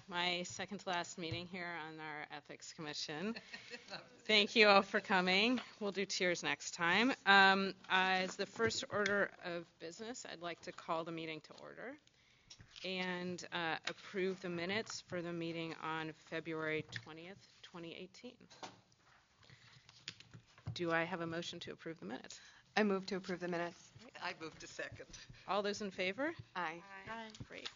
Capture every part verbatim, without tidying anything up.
my second to last meeting here on our Ethics Commission. Thank you all for coming. We'll do tiers next time. Um, as the first order of business, I'd like to call the meeting to order and uh, approve the minutes for the meeting on February twentieth, twenty eighteen. Do I have a motion to approve the minutes? I move to approve the minutes. I move to second. All those in favor? Aye. Aye. Great.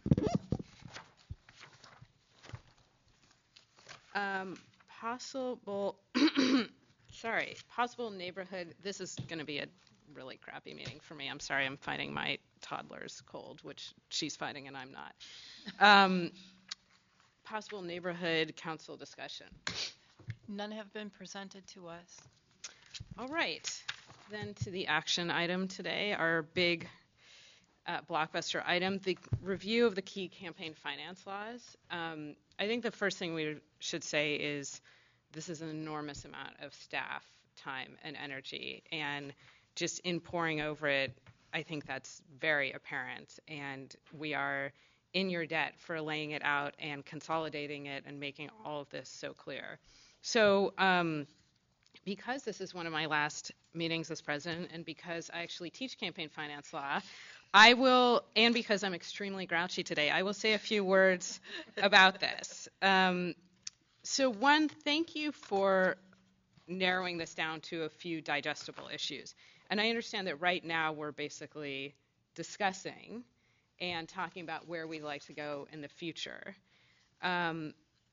Um, possible, sorry, possible neighborhood, this is going to be a really crappy meeting for me. I'm sorry, I'm fighting my toddler's cold, which she's fighting and I'm not. Um, possible neighborhood council discussion. None have been presented to us. All right, then to the action item today, our big uh, blockbuster item, the review of the key campaign finance laws. Um, I think the first thing we should say is this is an enormous amount of staff time and energy, and just in pouring over it, I think that's very apparent, and we are in your debt for laying it out and consolidating it and making all of this so clear. So um, because this is one of my last meetings as president, and because I actually teach campaign finance law, I will, and because I'm extremely grouchy today, I will say a few words about this. Um, so one, thank you for narrowing this down to a few digestible issues. And I understand that right now we're basically discussing and talking about where we'd like to go in the future. Um,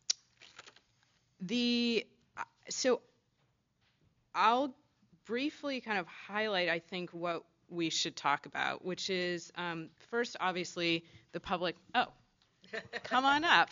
the so I'll briefly kind of highlight, I think, what we should talk about, which is um, first, obviously, the public. Oh, come on up.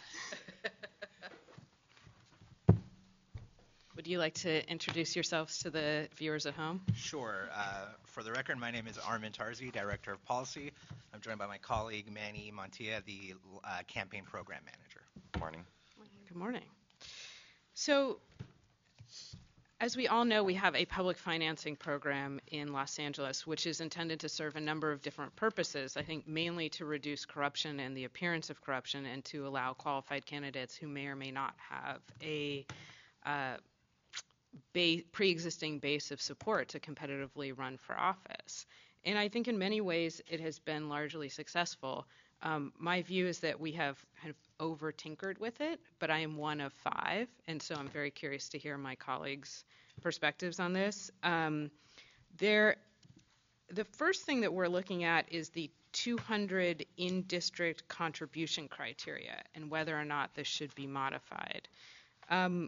Would you like to introduce yourselves to the viewers at home? Sure. Uh, for the record, my name is Armin Tarzi, Director of Policy. I'm joined by my colleague, Manny Montilla, the uh, Campaign Program Manager. Morning. Good morning. So, as we all know, we have a public financing program in Los Angeles, which is intended to serve a number of different purposes, I think mainly to reduce corruption and the appearance of corruption and to allow qualified candidates who may or may not have a uh, ba- pre-existing base of support to competitively run for office. And I think in many ways it has been largely successful. Um, my view is that we have kind of over-tinkered with it, but I am one of five, and so I'm very curious to hear my colleagues' perspectives on this. Um, there, the first thing that we're looking at is the two hundred in-district contribution criteria and whether or not this should be modified. Um,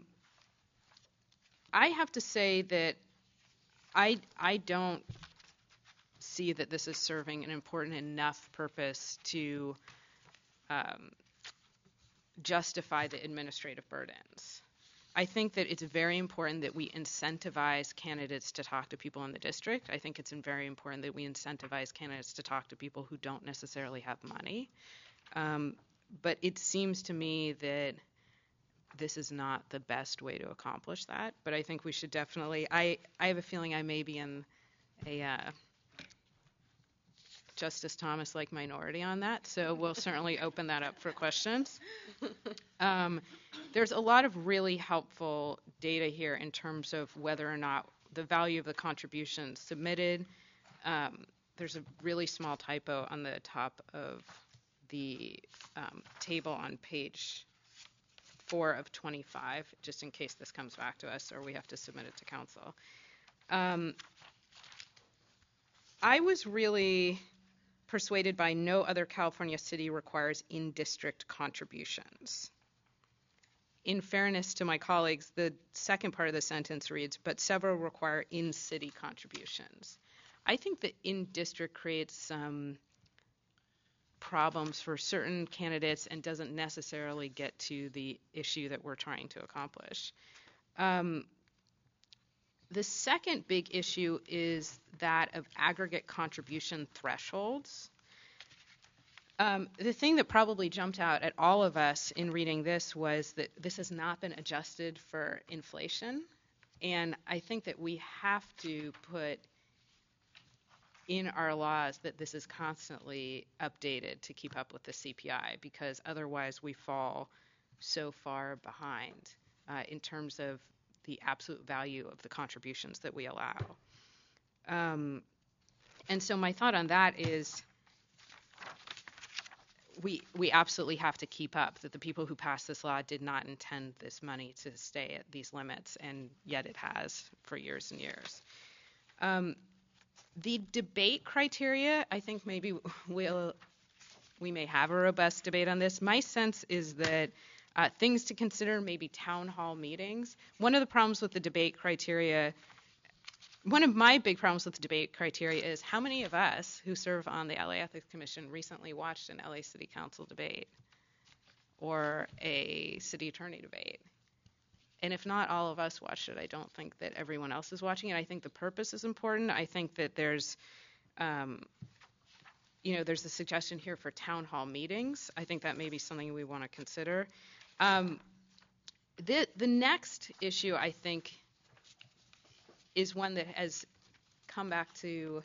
I have to say that I, I don't see that this is serving an important enough purpose to um, justify the administrative burdens. I think that it's very important that we incentivize candidates to talk to people in the district. I think it's very important that we incentivize candidates to talk to people who don't necessarily have money. Um, but it seems to me that this is not the best way to accomplish that. But I think we should definitely, I, I have a feeling I may be in a uh, Justice Thomas-like minority on that, so we'll certainly open that up for questions. Um, there's a lot of really helpful data here in terms of whether or not the value of the contributions submitted. Um, there's a really small typo on the top of the um, table on page four of twenty-five, just in case this comes back to us or we have to submit it to council. Um, I was really persuaded by no other California city requires in-district contributions. In fairness to my colleagues, the second part of the sentence reads, but several require in-city contributions. I think that in-district creates some problems for certain candidates and doesn't necessarily get to the issue that we're trying to accomplish. Um, The second big issue is that of aggregate contribution thresholds. Um, the thing that probably jumped out at all of us in reading this was that this has not been adjusted for inflation. And I think that we have to put in our laws that this is constantly updated to keep up with the C P I, because otherwise we fall so far behind uh, in terms of the absolute value of the contributions that we allow. Um, and so my thought on that is we we absolutely have to keep up, that the people who passed this law did not intend this money to stay at these limits, and yet it has for years and years. Um, the debate criteria, I think maybe we'll, we may have a robust debate on this. My sense is that uh, things to consider, maybe town hall meetings. One of the problems with the debate criteria, one of my big problems with the debate criteria is how many of us who serve on the L A Ethics Commission recently watched an L A City Council debate or a city attorney debate? And if not all of us watched it, I don't think that everyone else is watching it. I think the purpose is important. I think that there's, um, you know, there's a suggestion here for town hall meetings. I think that may be something we want to consider. Um, the the next issue, I think, is one that has come back to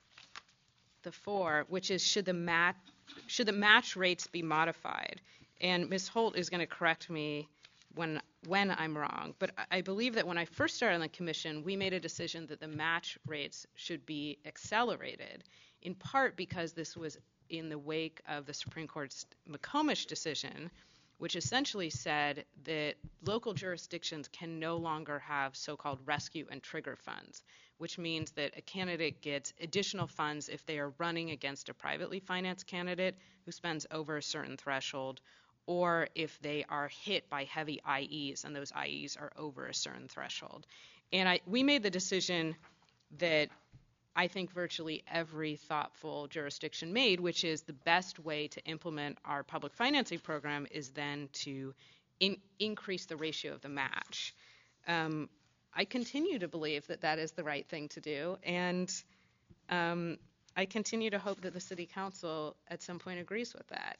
the fore, which is should the mat should the match rates be modified? And Miz Holt is going to correct me when when I'm wrong, but I believe that when I first started on the commission, we made a decision that the match rates should be accelerated, in part because this was in the wake of the Supreme Court's McComish decision, which essentially said that local jurisdictions can no longer have so-called rescue and trigger funds, which means that a candidate gets additional funds if they are running against a privately financed candidate who spends over a certain threshold, or if they are hit by heavy I Es and those I Es are over a certain threshold. And I, we made the decision that I think virtually every thoughtful jurisdiction made, which is the best way to implement our public financing program is then to in, increase the ratio of the match. Um, I continue to believe that that is the right thing to do, and um, I continue to hope that the City Council at some point agrees with that.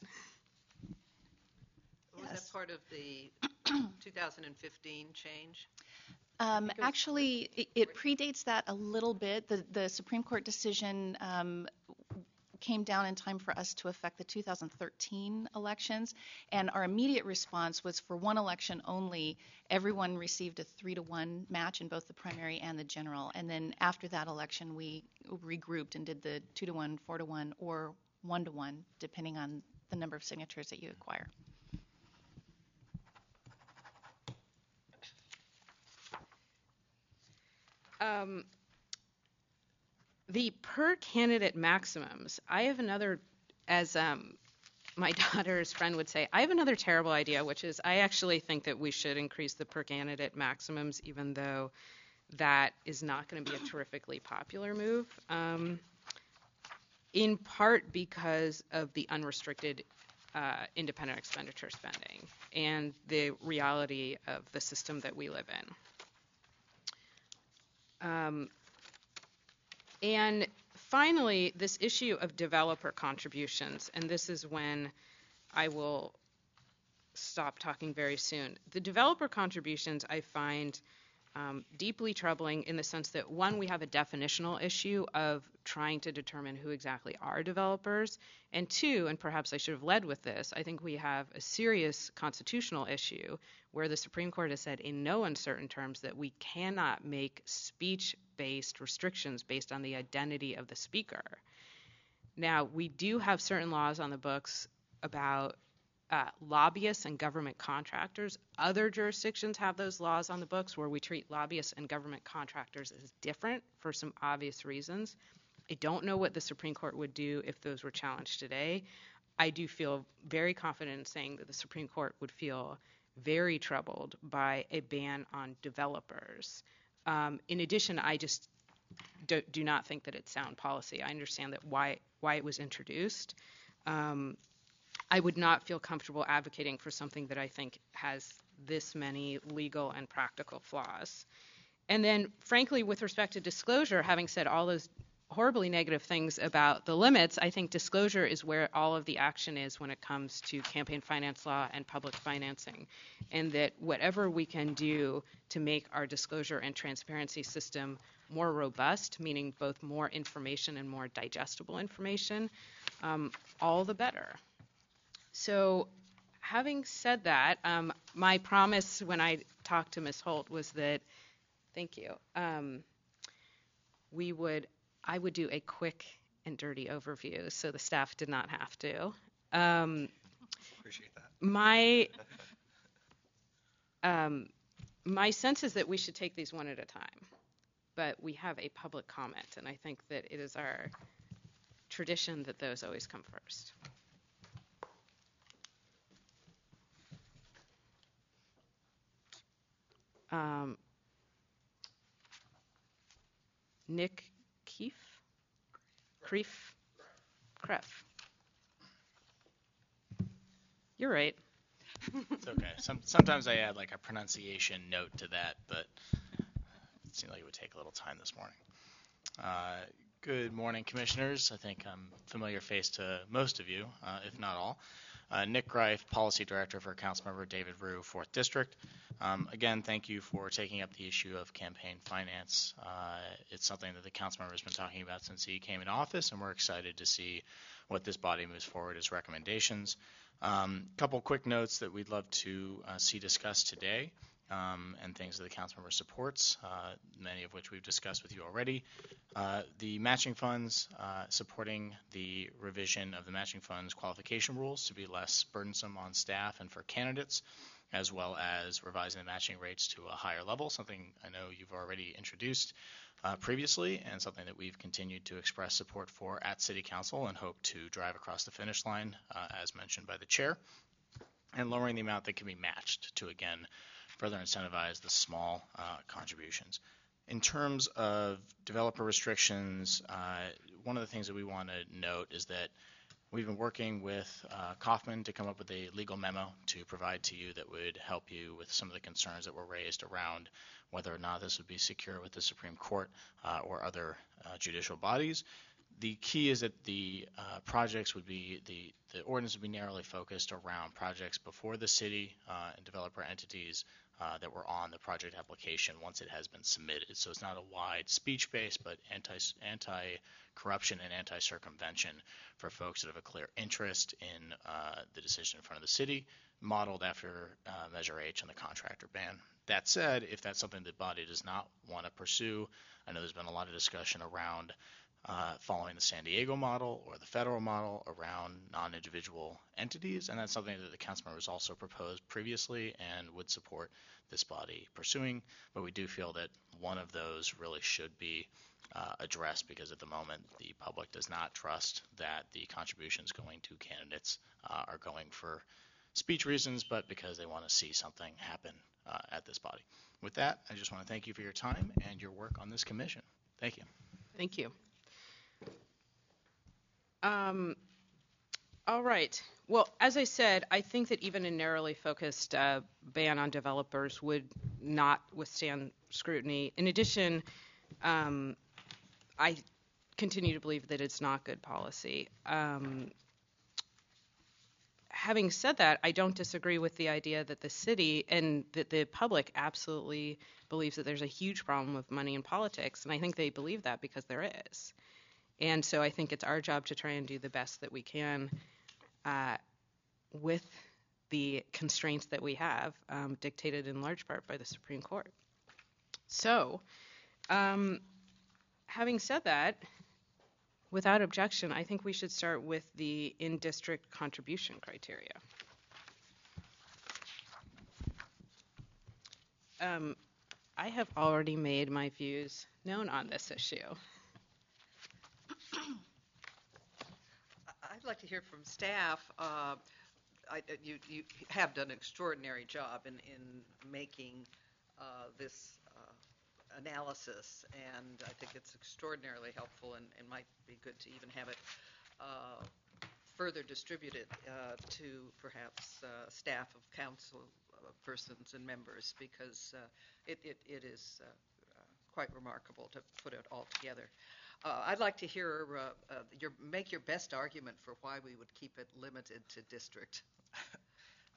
Was Yes. that part of the two thousand fifteen change? Um, actually, it, it predates that a little bit. The, the Supreme Court decision um, came down in time for us to affect the two thousand thirteen elections, and our immediate response was for one election only, everyone received a three to one match in both the primary and the general. And then after that election, we regrouped and did the two to one, four to one, or one to one, depending on the number of signatures that you acquire. Um, the per candidate maximums, I have another, as um, my daughter's friend would say, I have another terrible idea, which is I actually think that we should increase the per candidate maximums, even though that is not going to be a terrifically popular move, um, in part because of the unrestricted uh, independent expenditure spending and the reality of the system that we live in. Um, and finally, this issue of developer contributions, and this is when I will stop talking very soon. The developer contributions I find um, deeply troubling in the sense that, one, we have a definitional issue of trying to determine who exactly are developers, and two, and perhaps I should have led with this, I think we have a serious constitutional issue where the Supreme Court has said in no uncertain terms that we cannot make speech-based restrictions based on the identity of the speaker. Now, we do have certain laws on the books about uh, lobbyists and government contractors. Other jurisdictions have those laws on the books where we treat lobbyists and government contractors as different for some obvious reasons. I don't know what the Supreme Court would do if those were challenged today. I do feel very confident in saying that the Supreme Court would feel very troubled by a ban on developers. Um, in addition, I just do, do not think that it's sound policy. I understand that why why it was introduced. Um, I would not feel comfortable advocating for something that I think has this many legal and practical flaws. And then, frankly, with respect to disclosure, having said all those horribly negative things about the limits, I think disclosure is where all of the action is when it comes to campaign finance law and public financing, and that whatever we can do to make our disclosure and transparency system more robust, meaning both more information and more digestible information, um, all the better. So having said that, um, my promise when I talked to Miz Holt was that, thank you, um, we would, I would do a quick and dirty overview so the staff did not have to. Um, Appreciate that. my, um, my sense is that we should take these one at a time, but we have a public comment, and I think that it is our tradition that those always come first. Um, Nick Keefe? Creef? Creff. You're right. It's okay. Some, sometimes I add like a pronunciation note to that, but it seemed like it would take a little time this morning. Uh, good morning, commissioners. I think I'm a familiar face to most of you, uh, if not all. Uh, Nick Greif, Policy Director for Councilmember David Ryu, fourth District. Um, again, thank you for taking up the issue of campaign finance. Uh, it's something that the councilmember has been talking about since he came into office, and we're excited to see what this body moves forward as recommendations. A um, couple quick notes that we'd love to uh, see discussed today, um, and things that the councilmember supports, uh, many of which we've discussed with you already. Uh, the matching funds, uh, supporting the revision of the matching funds qualification rules to be less burdensome on staff and for candidates, as well as revising the matching rates to a higher level, something I know you've already introduced uh, previously, and something that we've continued to express support for at City Council and hope to drive across the finish line, uh, as mentioned by the chair, and lowering the amount that can be matched to, again, further incentivize the small uh, contributions. In terms of developer restrictions, uh, one of the things that we want to note is that we've been working with uh, Kaufman to come up with a legal memo to provide to you that would help you with some of the concerns that were raised around whether or not this would be secure with the Supreme Court uh, or other uh, judicial bodies. The key is that the uh, projects would be, the, the ordinance would be narrowly focused around projects before the city uh, and developer entities uh, that were on the project application once it has been submitted. So it's not a wide speech-based, but anti, anti-corruption and anti-circumvention for folks that have a clear interest in uh, the decision in front of the city, modeled after uh, Measure H and the contractor ban. That said, if that's something the body does not want to pursue, I know there's been a lot of discussion around Uh, following the San Diego model or the federal model around non-individual entities, and that's something that the council members also proposed previously and would support this body pursuing, but we do feel that one of those really should be uh, addressed, because at the moment the public does not trust that the contributions going to candidates uh, are going for speech reasons, but because they want to see something happen uh, at this body. With that, I just want to thank you for your time and your work on this commission. Thank you. Thank you. Um, all right. Well, as I said, I think that even a narrowly focused uh, ban on developers would not withstand scrutiny. In addition, um, I continue to believe that it's not good policy. Um, having said that, I don't disagree with the idea that the city and that the public absolutely believes that there's a huge problem with money in politics, and I think they believe that because there is. And so I think it's our job to try and do the best that we can uh, with the constraints that we have, um, dictated in large part by the Supreme Court. So, um, having said that, without objection, I think we should start with the in-district contribution criteria. Um, I have already made my views known on this issue. I'd like to hear from staff. Uh, I, you, you have done an extraordinary job in, in making uh, this uh, analysis, and I think it's extraordinarily helpful, and, and might be good to even have it uh, further distributed uh, to perhaps uh, staff of council uh, persons and members, because uh, it, it, it is uh, uh, quite remarkable to put it all together. Uh, I'd like to hear uh, uh, your make your best argument for why we would keep it limited to district.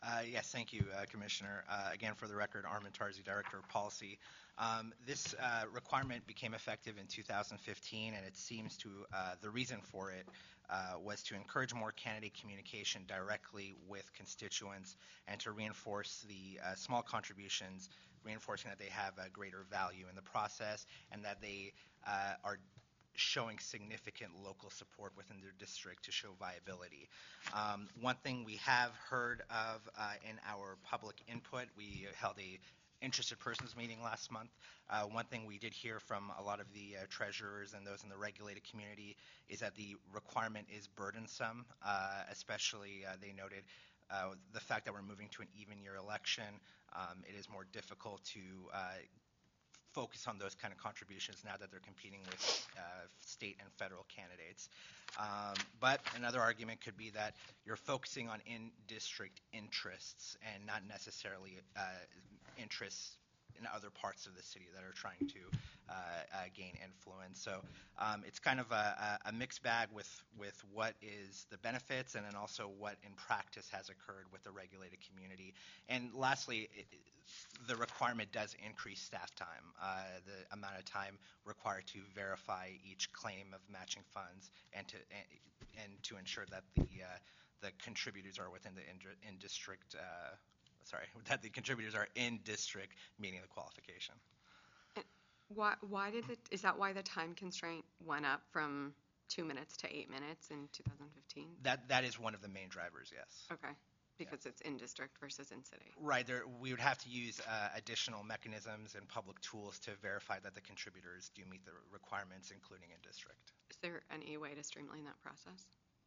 Uh, yes, thank you, uh, Commissioner. Uh, again, for the record, Armin Tarzi, Director of Policy. Um, this uh, requirement became effective in two thousand fifteen, and it seems to, uh, the reason for it uh, was to encourage more candidate communication directly with constituents and to reinforce the uh, small contributions, reinforcing that they have a greater value in the process and that they uh, are showing significant local support within their district to show viability. Um, one thing we have heard of uh, in our public input, we held a interested persons meeting last month. Uh, one thing we did hear from a lot of the uh, treasurers and those in the regulated community is that the requirement is burdensome, uh, especially uh, they noted uh, the fact that we're moving to an even year election. Um, it is more difficult to uh, focus on those kind of contributions now that they're competing with uh, state and federal candidates. Um, but another argument could be that you're focusing on in-district interests and not necessarily uh, interests in other parts of the city that are trying to uh, uh, gain influence. So um, it's kind of a, a mixed bag with, with what is the benefits and then also what in practice has occurred with the regulated community. And lastly, it, the requirement does increase staff time, uh, the amount of time required to verify each claim of matching funds and to and, and to ensure that the uh, the contributors are within the in, in district. Uh, sorry, that the contributors are in district meeting the qualification. Why, why did it, is that why the time constraint went up from two minutes to eight minutes in two thousand fifteen? That that is one of the main drivers, yes. Okay, because yeah. It's in district versus in city. Right, there, we would have to use uh, additional mechanisms and public tools to verify that the contributors do meet the requirements, including in district. Is there any way to streamline that process?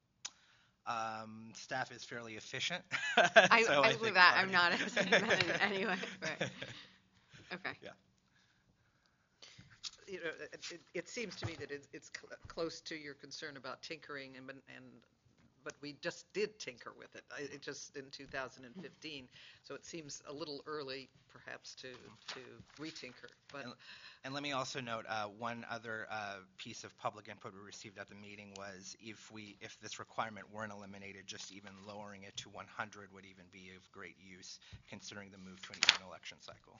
Um, staff is fairly efficient. I, so I, I believe that. I'm not saying that in any way. Right. Okay. Yeah. You know, it, it, it seems to me that it's, it's cl- close to your concern about tinkering, and and but we just did tinker with it. I, it just in two thousand fifteen, so it seems a little early, perhaps, to to retinker. But and, and let me also note uh, one other uh, piece of public input we received at the meeting was if we if this requirement weren't eliminated, just even lowering it to one hundred would even be of great use, considering the move to an even election cycle.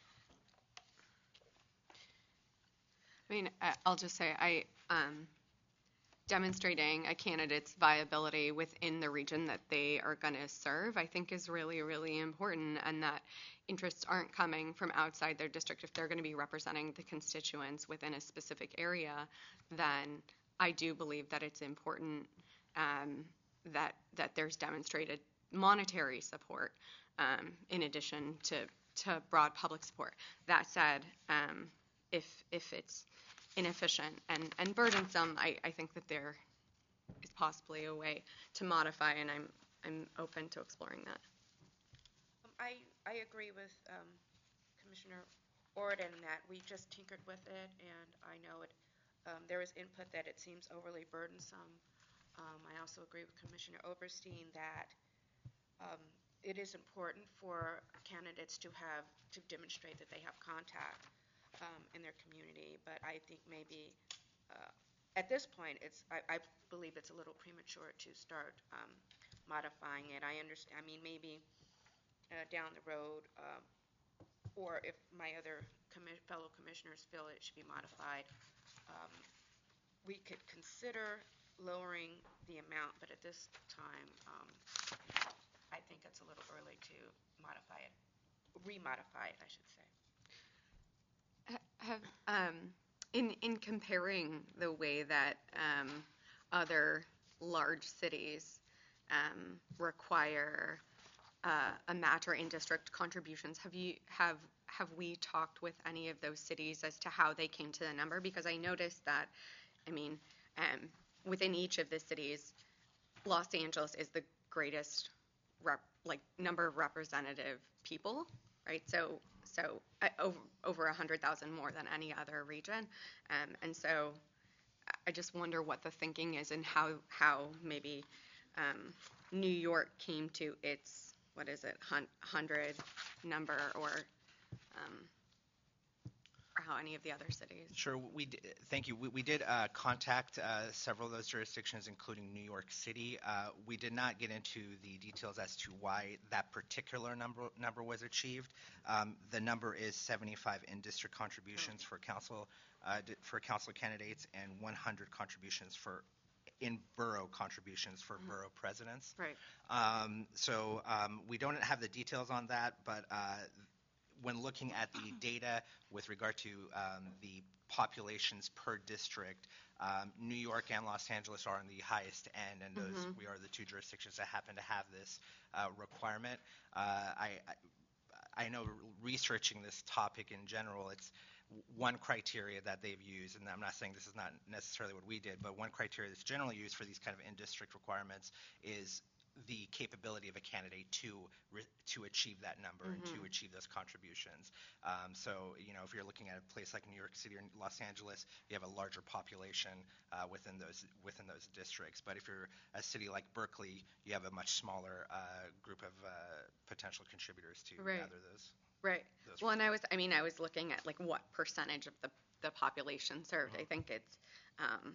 I mean, I'll just say I um, demonstrating a candidate's viability within the region that they are going to serve, I think is really, really important, and that interests aren't coming from outside their district. If they're going to be representing the constituents within a specific area, then I do believe that it's important um, that that there's demonstrated monetary support um, in addition to, to broad public support. That said, um, if if it's inefficient and, and burdensome, I, I think that there is possibly a way to modify, and I'm I'm open to exploring that. Um, I I agree with um, Commissioner Orden that we just tinkered with it, and I know it. Um, there was input that it seems overly burdensome. Um, I also agree with Commissioner Oberstein that um, it is important for candidates to have to demonstrate that they have contact Um, in their community, but I think maybe uh, at this point, it's I, I believe it's a little premature to start um, modifying it. I understand. I mean, maybe uh, down the road, um, or if my other commi- fellow commissioners feel it should be modified, um, we could consider lowering the amount. But at this time, um, I think it's a little early to modify it, remodify it, I should say. Have um, in in comparing the way that um, other large cities um, require uh, a match or in-district contributions, have you have have we talked with any of those cities as to how they came to the number? Because I noticed that, I mean, um, within each of the cities, Los Angeles is the greatest rep, like number of representative people, right? So. So uh, over over one hundred thousand more than any other region. Um, and so I just wonder what the thinking is and how, how maybe um, New York came to its, what is it, one hundred number, or um, or how any of the other cities? Sure. We did, thank you. We, we did uh, contact uh, several of those jurisdictions, including New York City. Uh, we did not get into the details as to why that particular number number was achieved. Um, the number is seventy-five in-district contributions for council uh, d- for council candidates and one hundred contributions for in borough contributions for mm-hmm. borough presidents. Right. Um, so um, we don't have the details on that, but uh, when looking at the data with regard to um, the populations per district, um, New York and Los Angeles are on the highest end, and those mm-hmm. we are the two jurisdictions that happen to have this uh, requirement. Uh, I, I I know researching this topic in general, it's one criteria that they've used, and I'm not saying this is not necessarily what we did, but one criteria that's generally used for these kind of in-district requirements is the capability of a candidate to re- to achieve that number mm-hmm. and to achieve those contributions. Um, so, you know, if you're looking at a place like New York City or Los Angeles, you have a larger population uh, within those within those districts. But if you're a city like Berkeley, you have a much smaller uh, group of uh, potential contributors to right. gather those. Right. Those well, and I was, I mean, I was looking at like what percentage of the, the population served. Mm-hmm. I think it's um,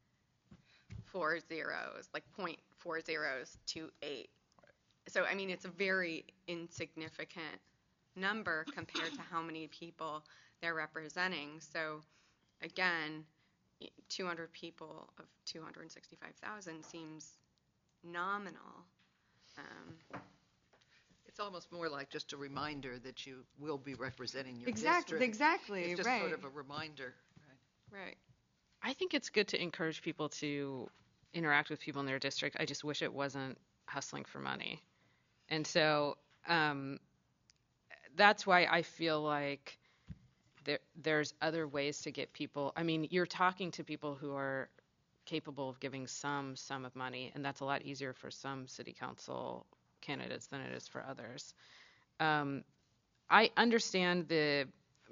four zeros, like point four zeros to eight. Right. So, I mean, it's a very insignificant number compared to how many people they're representing. So, again, two hundred people of two hundred sixty-five thousand seems nominal. Um, It's almost more like just a reminder that you will be representing your exactly, district. Exactly, It's just right. sort of a reminder. Right. right. I think it's good to encourage people to interact with people in their district. I just wish it wasn't hustling for money. And so um, that's why I feel like there, there's other ways to get people. I mean, you're talking to people who are capable of giving some sum of money, and that's a lot easier for some city council candidates than it is for others. Um, I understand the,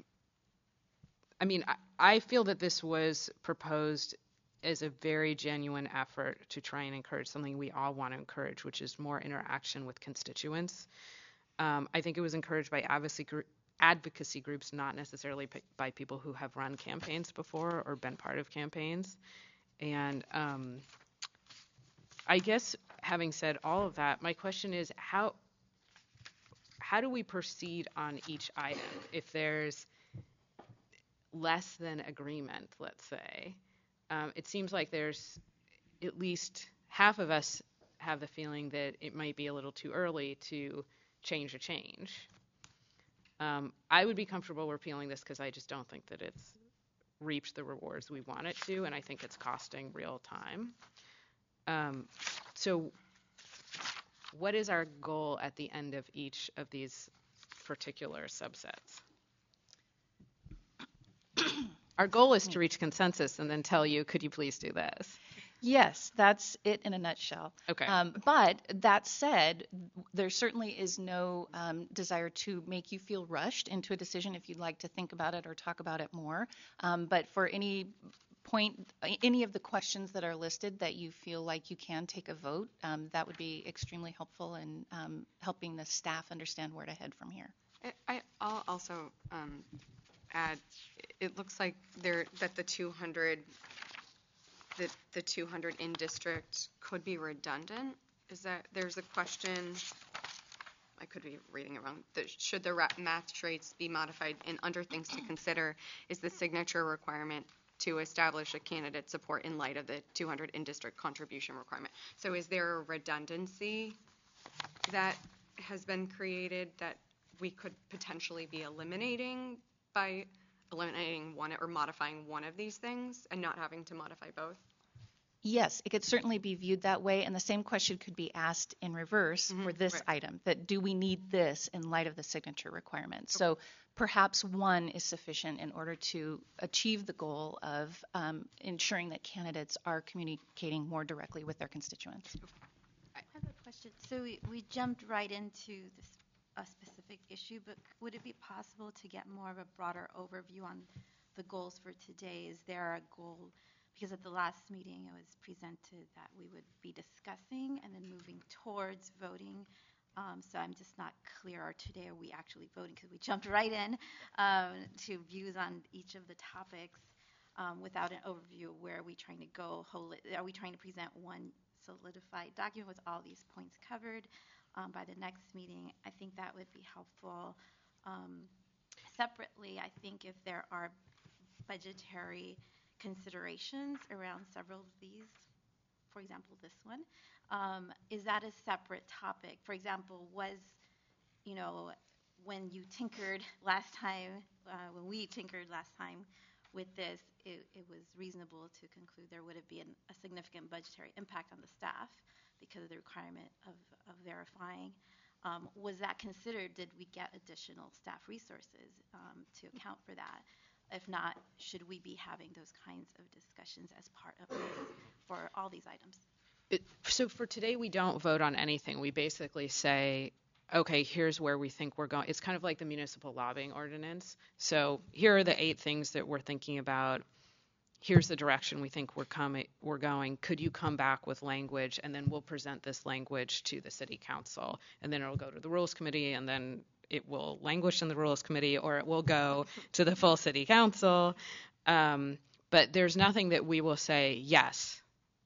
I mean, I, I feel that this was proposed as a very genuine effort to try and encourage something we all want to encourage, which is more interaction with constituents. Um, I think it was encouraged by advocacy, gr- advocacy groups, not necessarily p- by people who have run campaigns before or been part of campaigns. And um, I guess having said all of that, my question is how how do we proceed on each item if there's less than agreement, let's say? Um, it seems like there's at least half of us have the feeling that it might be a little too early to change a change. Um, I would be comfortable repealing this because I just don't think that it's reaped the rewards we want it to, and I think it's costing real time. Um, so what is our goal at the end of each of these particular subsets? Our goal is to reach consensus and then tell you, could you please do this? Yes, that's it in a nutshell. Okay. Um, but that said, there certainly is no um, desire to make you feel rushed into a decision if you'd like to think about it or talk about it more. Um, but for any point, any of the questions that are listed that you feel like you can take a vote, um, that would be extremely helpful in um, helping the staff understand where to head from here. I, I'll also um, add, it looks like there that the two hundred that the two hundred in district could be redundant. Is that there's a question? I could be reading it wrong. That should the match rates be modified? And under things to consider is the signature requirement to establish a candidate support in light of the two hundred in district contribution requirement. So is there a redundancy that has been created that we could potentially be eliminating by eliminating one or modifying one of these things and not having to modify both? Yes, it could certainly be viewed that way, and the same question could be asked in reverse mm-hmm, for this right. item, that do we need this in light of the signature requirement? Okay. So perhaps one is sufficient in order to achieve the goal of um, ensuring that candidates are communicating more directly with their constituents. I have a question. So we, we jumped right into this a specific issue, but would it be possible to get more of a broader overview on the goals for today? Is there a goal? Because at the last meeting, it was presented that we would be discussing and then moving towards voting Um, so I'm just not clear, or today are we actually voting, because we jumped right in um, to views on each of the topics um, without an overview of where are we trying to go. Holi- Are we trying to present one solidified document with all these points covered um, by the next meeting? I think that would be helpful. Um, separately, I think if there are budgetary considerations around several of these, for example, this one, um, is that a separate topic? For example, was, you know, when you tinkered last time, uh, when we tinkered last time with this, it, it was reasonable to conclude there would have been a significant budgetary impact on the staff because of the requirement of, of verifying. Um, was that considered? Did we get additional staff resources um, to account for that? If not, should we be having those kinds of discussions as part of this for all these items? It, so for today, we don't vote on anything. We basically say, okay, here's where we think we're going. It's kind of like the municipal lobbying ordinance. So here are the eight things that we're thinking about. Here's the direction we think we're coming, we're going. Could you come back with language? And then we'll present this language to the city council. And then it'll go to the rules committee, and then it will languish in the rules committee, or it will go to the full city council. Um, but there's nothing that we will say, yes,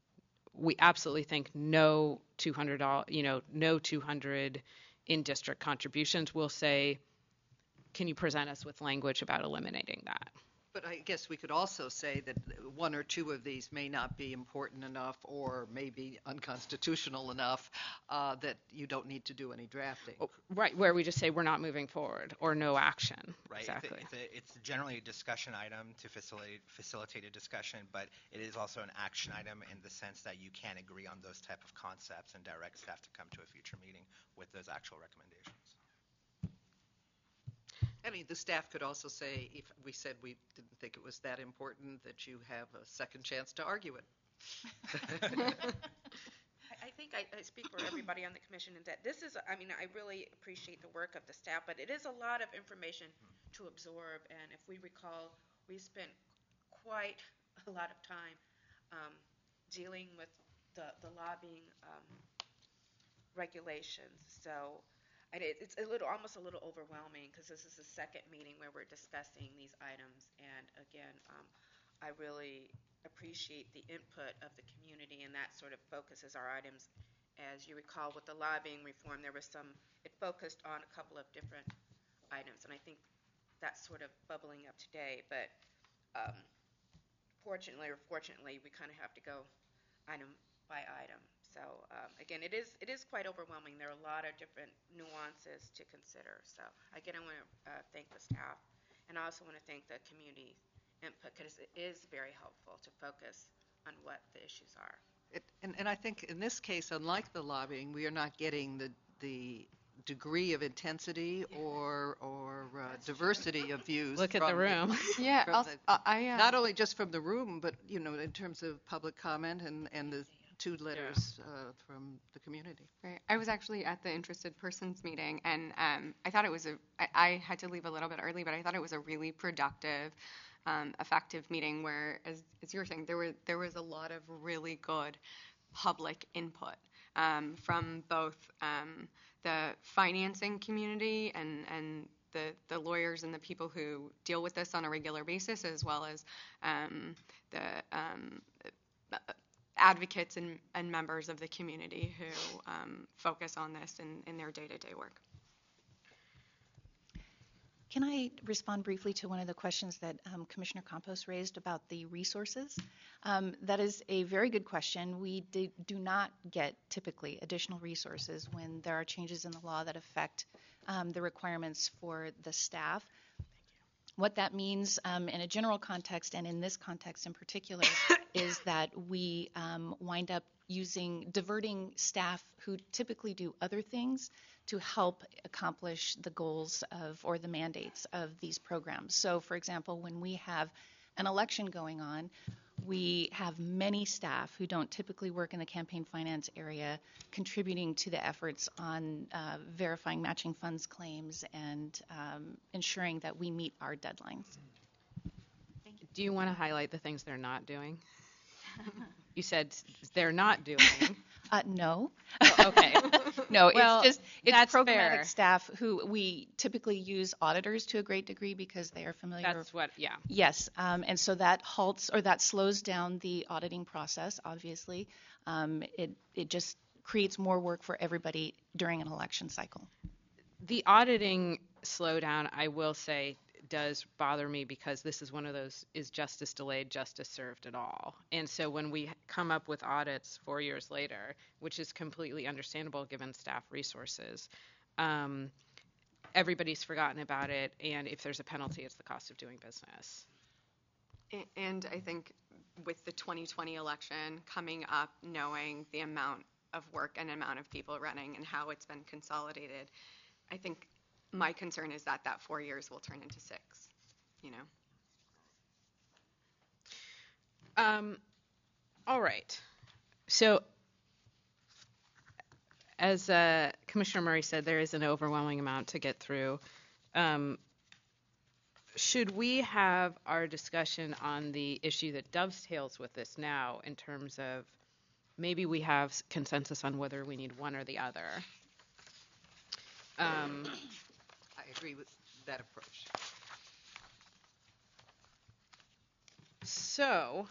we absolutely think no two hundred dollars, you know, no two hundred in district contributions. We'll say, can you present us with language about eliminating that? But I guess we could also say that one or two of these may not be important enough or maybe unconstitutional enough uh, that you don't need to do any drafting. Oh, right, where we just say we're not moving forward or no action. Right. Exactly. It's, a, it's, a, it's generally a discussion item to facilitate, facilitate a discussion, but it is also an action item in the sense that you can agree on those type of concepts and direct staff to come to a future meeting with those actual recommendations. I mean, the staff could also say, if we said we didn't think it was that important, that you have a second chance to argue it. I, I think I, I speak for everybody on the commission in that this is, I mean, I really appreciate the work of the staff, but it is a lot of information to absorb. And if we recall, we spent quite a lot of time um, dealing with the, the lobbying um, regulations. So and it, it's a little, almost a little overwhelming because this is the second meeting where we're discussing these items. And again, um, I really appreciate the input of the community, and that sort of focuses our items. As you recall, with the lobbying reform, there was some, it focused on a couple of different items, and I think that's sort of bubbling up today. But um, fortunately or fortunately, we kind of have to go item by item. So um, again, it is it is quite overwhelming. There are a lot of different nuances to consider. So again, I want to uh, thank the staff, and I also want to thank the community input because it is very helpful to focus on what the issues are. It, and, and I think in this case, unlike the lobbying, we are not getting the the degree of intensity or or uh, diversity of views. Look at the from room. Yeah, from I'll, the- uh, I uh, not only just from the room, but you know, in terms of public comment and and the two letters uh, from the community. Right. I was actually at the interested persons meeting, and um, I thought it was a. I, I had to leave a little bit early, but I thought it was a really productive, um, effective meeting. Where, as, as you were saying, there were there was a lot of really good public input um, from both um, the financing community and and the the lawyers and the people who deal with this on a regular basis, as well as um, the. Um, advocates and, and members of the community who um, focus on this in, in their day-to-day work. Can I respond briefly to one of the questions that um, Commissioner Campos raised about the resources? Um, that is a very good question. We do, do not get typically additional resources when there are changes in the law that affect um, the requirements for the staff. What that means um, in a general context and in this context in particular is that we um, wind up using, diverting staff who typically do other things to help accomplish the goals of or the mandates of these programs. So, for example, when we have an election going on, we have many staff who don't typically work in the campaign finance area contributing to the efforts on uh, verifying matching funds claims and um, ensuring that we meet our deadlines. Do you want to highlight the things they're not doing? You said they're not doing. Uh, no. Oh, okay. No, Well, it's just, it's that's programmatic fair. staff who we typically use auditors to a great degree because they are familiar. That's what, yeah. Yes, um, and so that halts or that slows down the auditing process, obviously. Um, it, it just creates more work for everybody during an election cycle. The auditing slowdown, I will say, does bother me because this is one of those, is justice delayed, justice served at all. And so when we come up with audits four years later, which is completely understandable given staff resources, um, everybody's forgotten about it. And if there's a penalty, it's the cost of doing business. A- And I think with the twenty twenty election coming up, knowing the amount of work and amount of people running and how it's been consolidated, I think my concern is that that four years will turn into six, you know? Um, all right. So as uh, Commissioner Murray said, there is an overwhelming amount to get through. Um, should we have our discussion on the issue that dovetails with this now in terms of maybe we have consensus on whether we need one or the other? Um, I agree with that approach. so,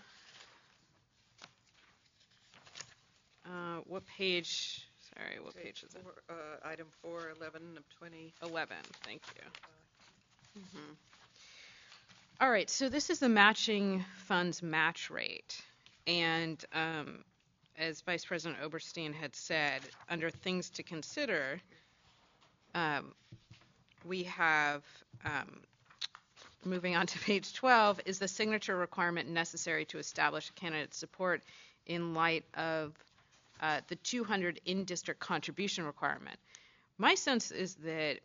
uh, what page, sorry, what page is it? Four, uh, Item four, eleven of twenty. eleven, thank you. Mm-hmm. All right, so this is the matching funds match rate. And um, as Vice President Oberstein had said, under things to consider, um, we have, um, moving on to page twelve, is the signature requirement necessary to establish a candidate's support in light of uh, the two hundred in-district contribution requirement? My sense is that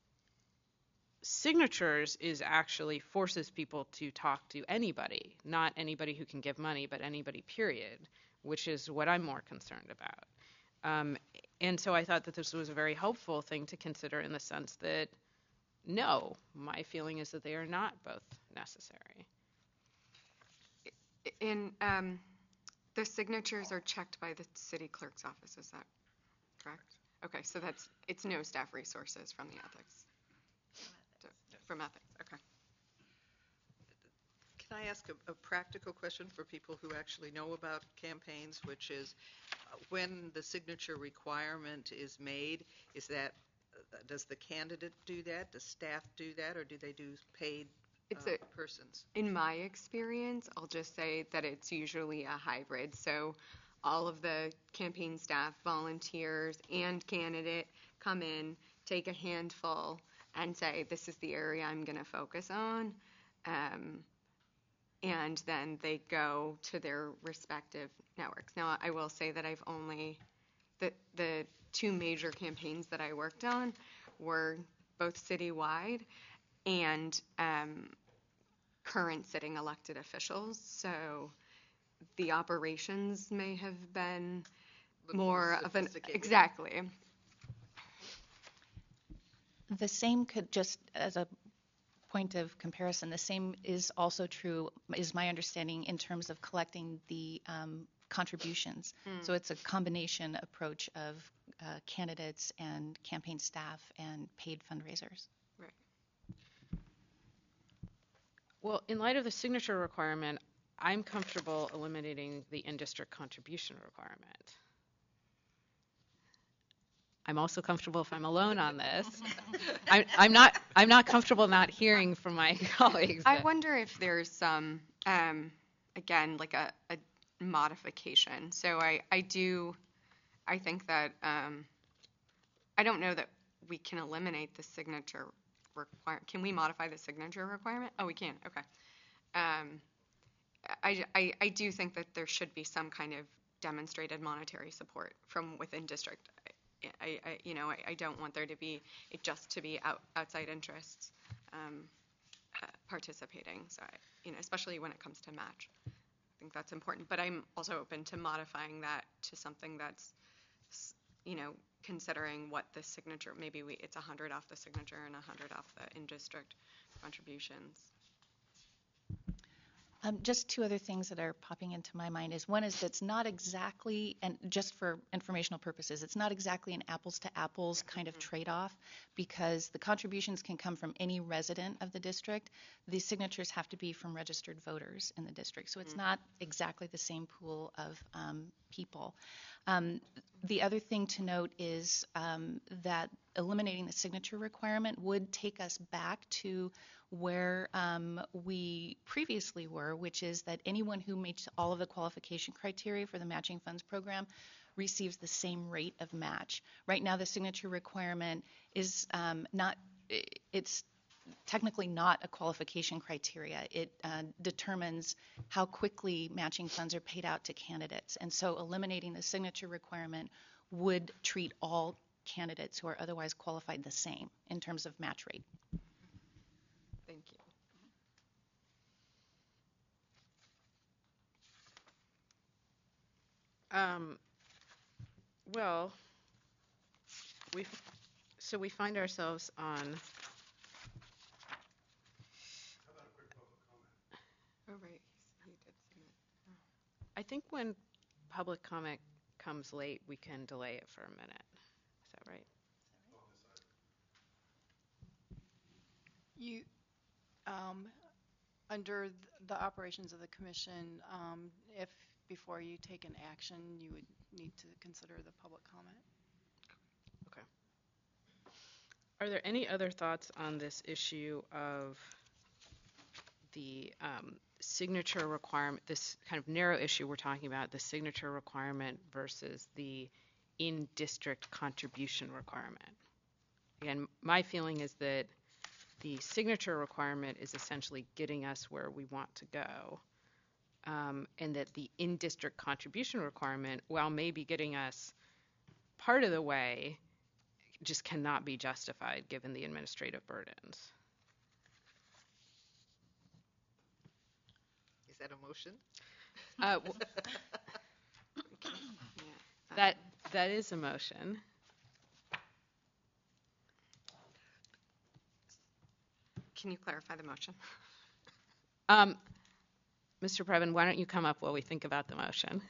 signatures is actually forces people to talk to anybody, not anybody who can give money, but anybody, period, which is what I'm more concerned about. Um, and so I thought that this was a very helpful thing to consider in the sense that, no, my feeling is that they are not both necessary. And um, the signatures are checked by the city clerk's office, is that correct? Okay, so that's, it's no staff resources from the ethics. From ethics, okay. Can I ask a, a practical question for people who actually know about campaigns, which is uh, when the signature requirement is made, is that, uh, does the candidate do that? Does staff do that? Or do they do paid It's uh, a- persons? In my experience, I'll just say that it's usually a hybrid. So all of the campaign staff, volunteers, and candidate come in, take a handful, and say, this is the area I'm going to focus on. Um, and then they go to their respective networks. Now, I will say that I've only, the, the two major campaigns that I worked on were both citywide and um, current sitting elected officials. So the operations may have been Look more of an, sophisticated. exactly. The same could, just as a point of comparison, the same is also true, is my understanding, in terms of collecting the um, contributions. Mm. So it's a combination approach of uh, candidates and campaign staff and paid fundraisers. Right. Well, in light of the signature requirement, I'm comfortable eliminating the in-district contribution requirement. I'm also comfortable if I'm alone on this. I, I'm not. I'm not comfortable not hearing from my colleagues. I but- wonder if there's some, um, again, like a, a modification. So I, I do, I think that, um, I don't know that we can eliminate the signature requirement. Can we modify the signature requirement? Oh, we can. Okay. Um, I, I, I do think that there should be some kind of demonstrated monetary support from within district. I, I you know, I, I don't want there to be it just to be out, outside interests um, uh, participating. So, I, you know, especially when it comes to match, I think that's important. But I'm also open to modifying that to something that's, you know, considering what the signature. Maybe we it's a hundred off the signature and a hundred off the in-district contributions. Um, just two other things that are popping into my mind is one is that's not exactly, and just for informational purposes, it's not exactly an apples to apples kind of trade-off because the contributions can come from any resident of the district. The signatures have to be from registered voters in the district. So it's not exactly the same pool of um, people. Um, the other thing to note is um, that eliminating the signature requirement would take us back to where um, we previously were, which is that anyone who meets all of the qualification criteria for the matching funds program receives the same rate of match. Right now, the signature requirement is um, not, it's technically not a qualification criteria. It uh, determines how quickly matching funds are paid out to candidates. And so eliminating the signature requirement would treat all candidates who are otherwise qualified the same in terms of match rate. Thank you. Um, well, we so we find ourselves on. Oh, right. He did submit. I think when public comment comes late, we can delay it for a minute. Is that right? You, um, under th- the operations of the commission, um, if before you take an action, you would need to consider the public comment. Okay. Are there any other thoughts on this issue of the um, signature requirement, this kind of narrow issue we're talking about, the signature requirement versus the in-district contribution requirement? Again, my feeling is that the signature requirement is essentially getting us where we want to go, um, and that the in-district contribution requirement, while maybe getting us part of the way, just cannot be justified given the administrative burdens. Is that a motion? Uh, w- that that is a motion. Can you clarify the motion? Um, Mister Previn, why don't you come up while we think about the motion?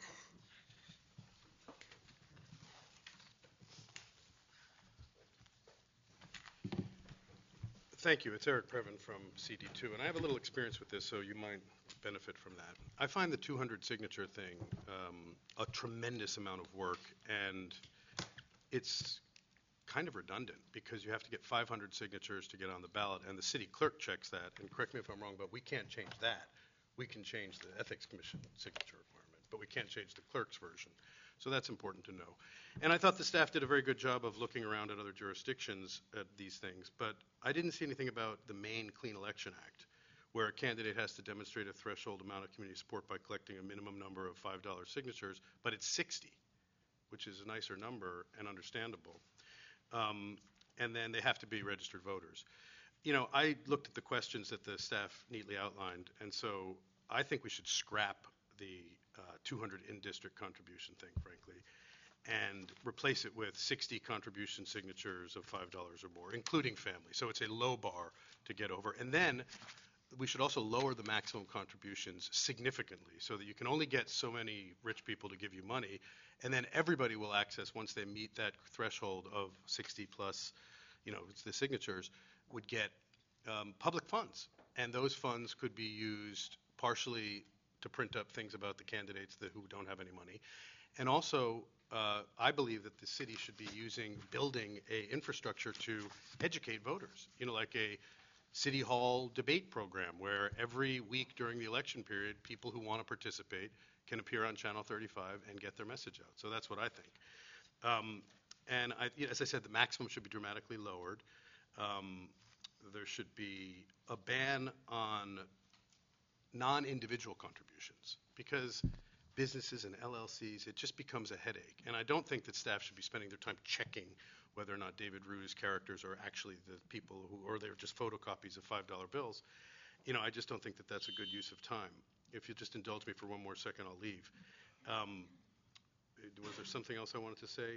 Thank you. It's Eric Previn from C D two, and I have a little experience with this, so you might benefit from that. I find the two hundred signature thing um, a tremendous amount of work, and it's kind of redundant because you have to get five hundred signatures to get on the ballot, and the city clerk checks that. And correct me if I'm wrong, but we can't change that. We can change the Ethics Commission signature requirement, but we can't change the clerk's version. So that's important to know. And I thought the staff did a very good job of looking around at other jurisdictions at these things, but I didn't see anything about the Maine Clean Election Act, where a candidate has to demonstrate a threshold amount of community support by collecting a minimum number of five dollar signatures, but it's sixty, which is a nicer number and understandable. Um, and then they have to be registered voters. You know, I looked at the questions that the staff neatly outlined, and so I think we should scrap the uh, two hundred in-district contribution thing, frankly, and replace it with sixty contribution signatures of five dollars or more, including family. So it's a low bar to get over. And then we should also lower the maximum contributions significantly so that you can only get so many rich people to give you money, and then everybody will access, once they meet that threshold of sixty plus, you know, it's the signatures, would get um, public funds. And those funds could be used partially to print up things about the candidates that, who don't have any money. And also, uh, I believe that the city should be using, building a infrastructure to educate voters, you know, like a city hall debate program where every week during the election period, people who want to participate can appear on Channel thirty-five and get their message out. So that's what I think. Um, and I, you know, as I said, the maximum should be dramatically lowered. Um, there should be a ban on non-individual contributions because businesses and L L Cs, it just becomes a headache. And I don't think that staff should be spending their time checking whether or not David Rue's characters are actually the people who, or they're just photocopies of five dollar bills. You know, I just don't think that that's a good use of time. If you just indulge me for one more second, I'll leave. Um, was there something else I wanted to say?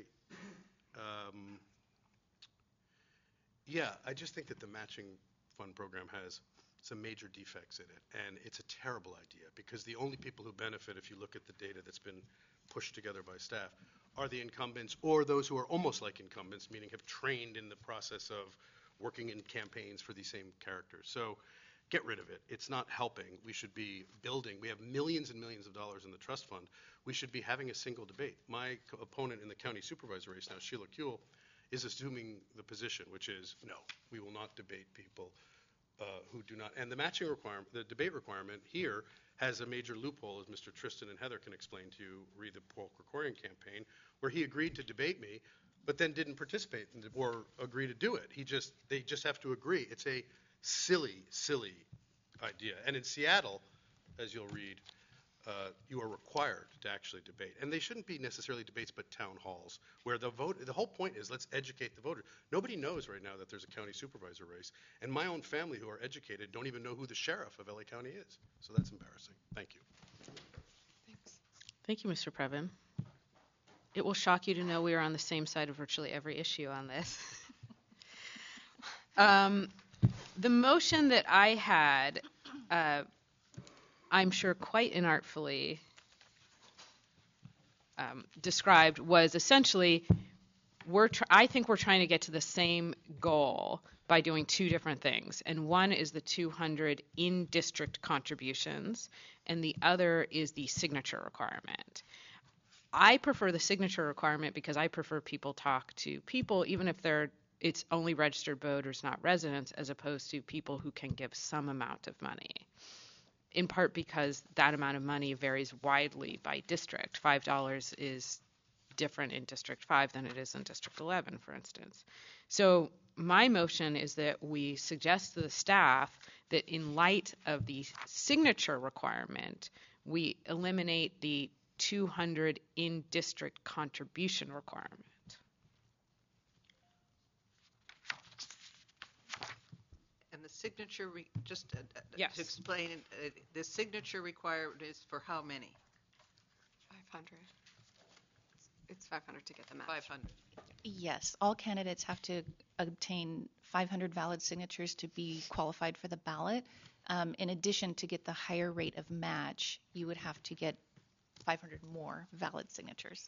Um, yeah, I just think that the matching fund program has some major defects in it, and it's a terrible idea, because the only people who benefit, if you look at the data that's been pushed together by staff, are the incumbents or those who are almost like incumbents, meaning have trained in the process of working in campaigns for these same characters. So get rid of it. It's not helping. We should be building. We have millions and millions of dollars in the trust fund. We should be having a single debate. My co- opponent in the county supervisor race now, Sheila Kuehl, is assuming the position, which is, no, we will not debate people uh, who do not. And the matching requirement, the debate requirement here has a major loophole, as Mister Tristan and Heather can explain to you, read the Paul Krikorian campaign, where he agreed to debate me, but then didn't participate in the, or agree to do it. He just, they just have to agree. It's a silly, silly idea. And in Seattle, as you'll read, uh, you are required to actually debate. And they shouldn't be necessarily debates, but town halls, where the vote, the whole point is let's educate the voters. Nobody knows right now that there's a county supervisor race. And my own family who are educated don't even know who the sheriff of L A County is. So that's embarrassing. Thank you. Thanks. Thank you, Mister Previn. It will shock you to know we are on the same side of virtually every issue on this. um, the motion that I had, uh, I'm sure quite inartfully um, described, was essentially, we're tr- I think we're trying to get to the same goal by doing two different things. And one is the two hundred in-district contributions, and the other is the signature requirement. I prefer the signature requirement because I prefer people talk to people, even if they're it's only registered voters, not residents, as opposed to people who can give some amount of money. In part because that amount of money varies widely by district. five dollars is different in District five than it is in District eleven, for instance. So my motion is that we suggest to the staff that in light of the signature requirement, we eliminate the two hundred in-district contribution requirement. And the signature, re- just uh, uh, Yes. to explain, uh, the signature requirement is for how many? five hundred. It's five hundred to get the match. five hundred. Yes, all candidates have to obtain five hundred valid signatures to be qualified for the ballot. Um, in addition, to get the higher rate of match, you would have to get five hundred more valid signatures.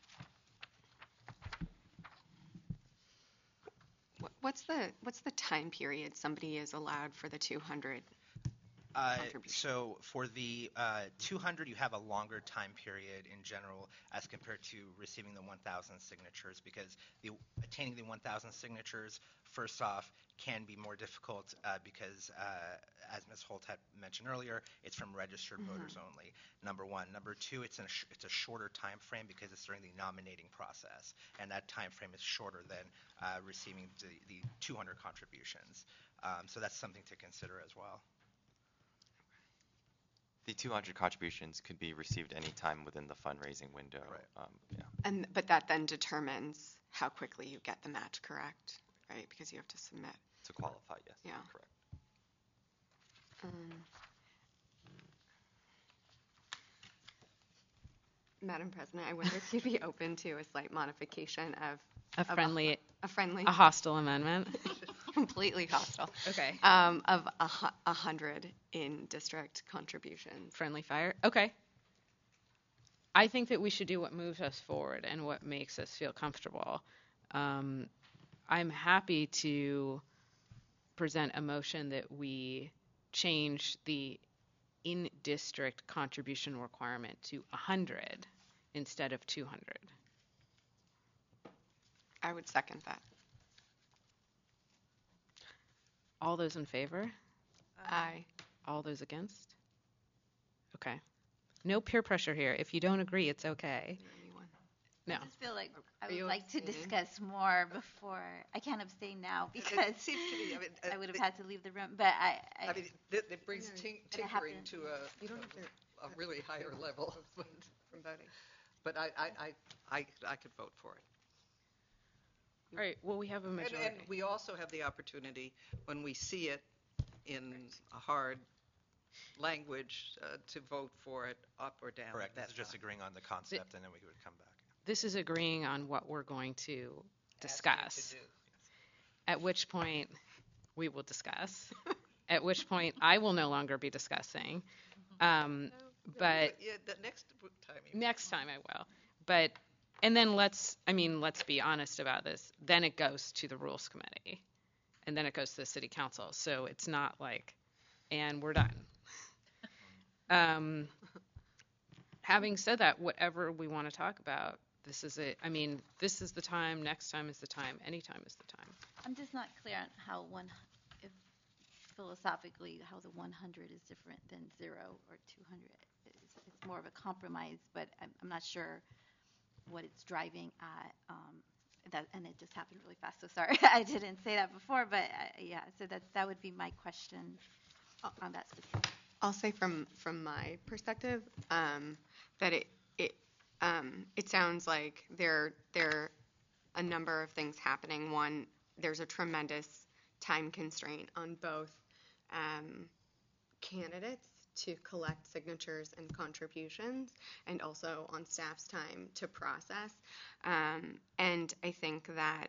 Wh- What's the what's the time period somebody is allowed for the two hundred? Uh, Contribution. so for the uh, two hundred, you have a longer time period in general as compared to receiving the one thousand signatures, because the, attaining the one thousand signatures, first off, can be more difficult uh, because, uh, as Miz Holt had mentioned earlier, it's from registered Mm-hmm. voters only. Number one. Number two, it's, in a sh- it's a shorter time frame because it's during the nominating process, and that time frame is shorter than uh, receiving the, the two hundred contributions. Um, so that's something to consider as well. The two hundred contributions could be received anytime within the fundraising window. Right. Um, yeah. And but that then determines how quickly you get the match, correct? Right, because you have to submit. To qualify, yes. Yeah. Correct. Um, Madam President, I wonder if you'd be open to a slight modification of A of friendly, a friendly, a hostile amendment. completely hostile, Okay. um, of a, hu- a hundred in district contributions. Friendly fire. Okay. I think that we should do what moves us forward and what makes us feel comfortable. Um, I'm happy to present a motion that we change the in-district contribution requirement to one hundred instead of two hundred. I would second that. All those in favor? Aye. All those against? Okay. No peer pressure here. If you don't agree, it's okay. Anyone? No. I just feel like I Are would you like to abstaining? discuss more before, I can't abstain now It because seems to me, I mean, uh, I would have the- had to leave the room, but I, I, I mean, it, it brings tink- And I have tinkering to- to a, You don't have to a really higher level. from voting. But I, I, I, I, I could vote for it. All right. Well, we have a And, majority. and we also have the opportunity, when we see it in a hard language, uh, to vote for it up or down. Correct. at This that is just time. agreeing on the concept, and then we would come back. This is agreeing on what we're going to Ask you to discuss, do. at which point we will discuss. at which point I will no longer be discussing. Um, but Yeah, the next time. you- next time I will. But, and then let's, I mean, let's be honest about this. Then it goes to the Rules Committee, and then it goes to the City Council. So it's not like, and we're done. Um, having said that, whatever we want to talk about, this is it. I mean, this is the time, next time is the time, anytime is the time. I'm just not clear on how one, if philosophically, how the one hundred is different than zero or two hundred. It's, it's more of a compromise, but I'm, I'm not sure what it's driving at. Um, that, and it just happened really fast, so sorry. I didn't say that before, but uh, yeah, so that, that would be my question on that specific. I'll say from from my perspective um, that it it um, it sounds like there there are a number of things happening. One, there's a tremendous time constraint on both um, candidates to collect signatures and contributions, and also on staff's time to process. Um, and I think that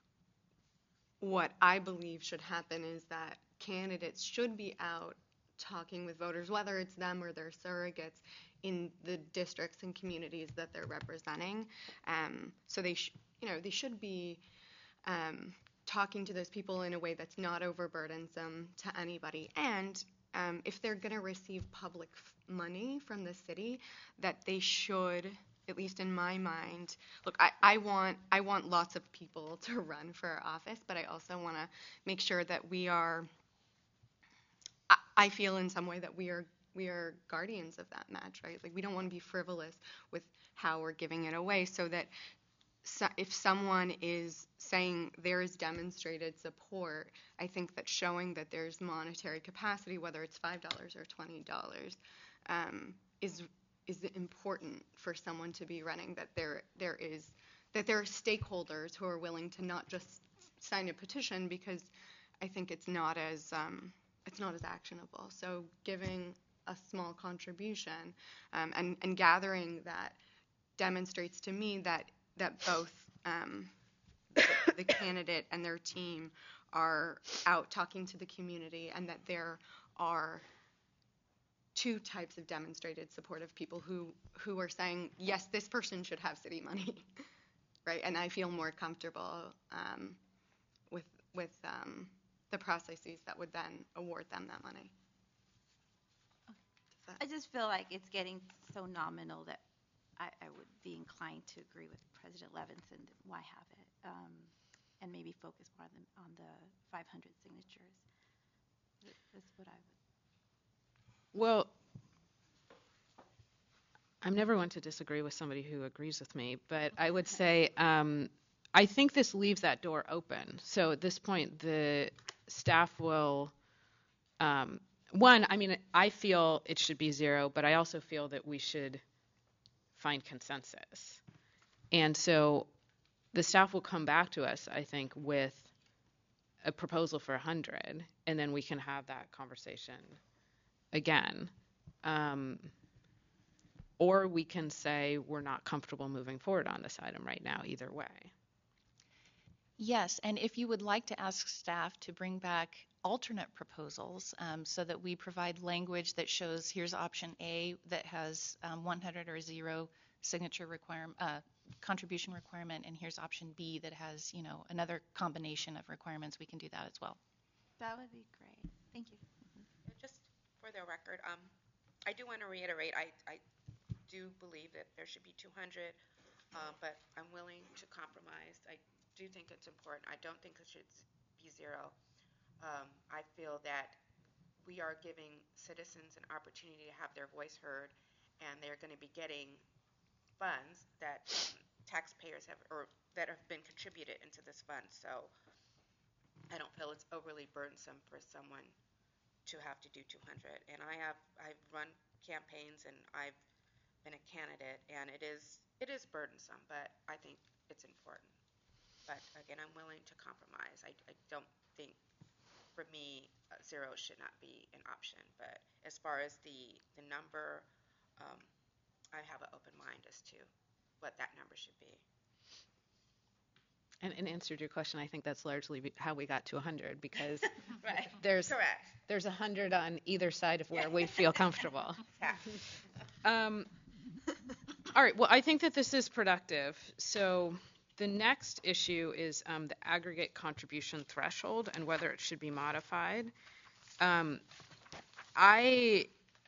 what I believe should happen is that candidates should be out talking with voters, whether it's them or their surrogates, in the districts and communities that they're representing. Um, so they, sh- you know, they should be um, talking to those people in a way that's not overburdensome to anybody. And um, if they're going to receive public f- money from the city, that they should, at least in my mind, look, I, I want I want lots of people to run for office, but I also want to make sure that we are. I, I feel in some way that we are we are guardians of that match, right? Like we don't want to be frivolous with how we're giving it away, so that so if someone is saying there is demonstrated support, I think that showing that there's monetary capacity, whether it's five dollars or twenty dollars, um, is is important for someone to be running. That there there is that there are stakeholders who are willing to not just sign a petition, because I think it's not as um, it's not as actionable. So giving a small contribution um, and and gathering that demonstrates to me that. that both um, the, the candidate and their team are out talking to the community, and that there are two types of demonstrated supportive people who, who are saying, yes, this person should have city money, right? And I feel more comfortable um, with, with um, the processes that would then award them that money. That- I just feel like it's getting so nominal that I, I would be inclined to agree with President Levinson. Why have it? Um, and maybe focus more on the, on the five hundred signatures. That's what I would. Well, I'm never one to disagree with somebody who agrees with me, but I would say um, I think this leaves that door open. So at this point, the staff will, um, one, I mean, I feel it should be zero, but I also feel that we should find consensus. And so the staff will come back to us, I think, with a proposal for one hundred, and then we can have that conversation again. Um, or we can say we're not comfortable moving forward on this item right now, either way. Yes, and if you would like to ask staff to bring back alternate proposals um, so that we provide language that shows here's option A that has um, one hundred or zero signature requirement, uh, contribution requirement, and here's option B that has, you know, another combination of requirements, we can do that as well. That would be great. Thank you. And just for the record, um, I do want to reiterate, I, I do believe that there should be two hundred, uh, but I'm willing to compromise. I do think it's important. I don't think it should be zero. Um, I feel that we are giving citizens an opportunity to have their voice heard, and they're going to be getting funds that um, taxpayers have, or that have been contributed into this fund. So I don't feel it's overly burdensome for someone to have to do two hundred. And I have, I've run campaigns and I've been a candidate, and it is, it is burdensome, but I think it's important. But again, I'm willing to compromise. I, I don't think, for me, uh, zero should not be an option. But as far as the, the number, um, I have an open mind as to what that number should be. And in answer to your question, I think that's largely be- how we got to one hundred, because Right. there's Correct. there's one hundred on either side of where we feel comfortable. Um, all right. Well, I think that this is productive. So the next issue is um, the aggregate contribution threshold and whether it should be modified. Um, I,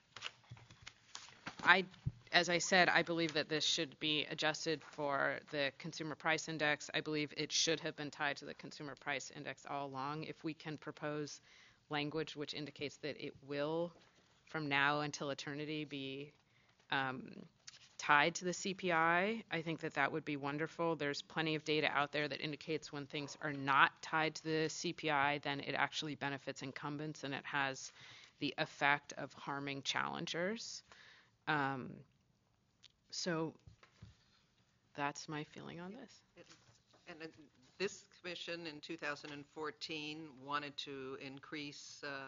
I, as I said, I believe that this should be adjusted for the consumer price index. I believe it should have been tied to the consumer price index all along. If we can propose language which indicates that it will, from now until eternity, be um, tied to the C P I, I think that that would be wonderful. There's plenty of data out there that indicates when things are not tied to the C P I, then it actually benefits incumbents and it has the effect of harming challengers. Um, so that's my feeling on this. And uh, this commission in two thousand fourteen wanted to increase uh,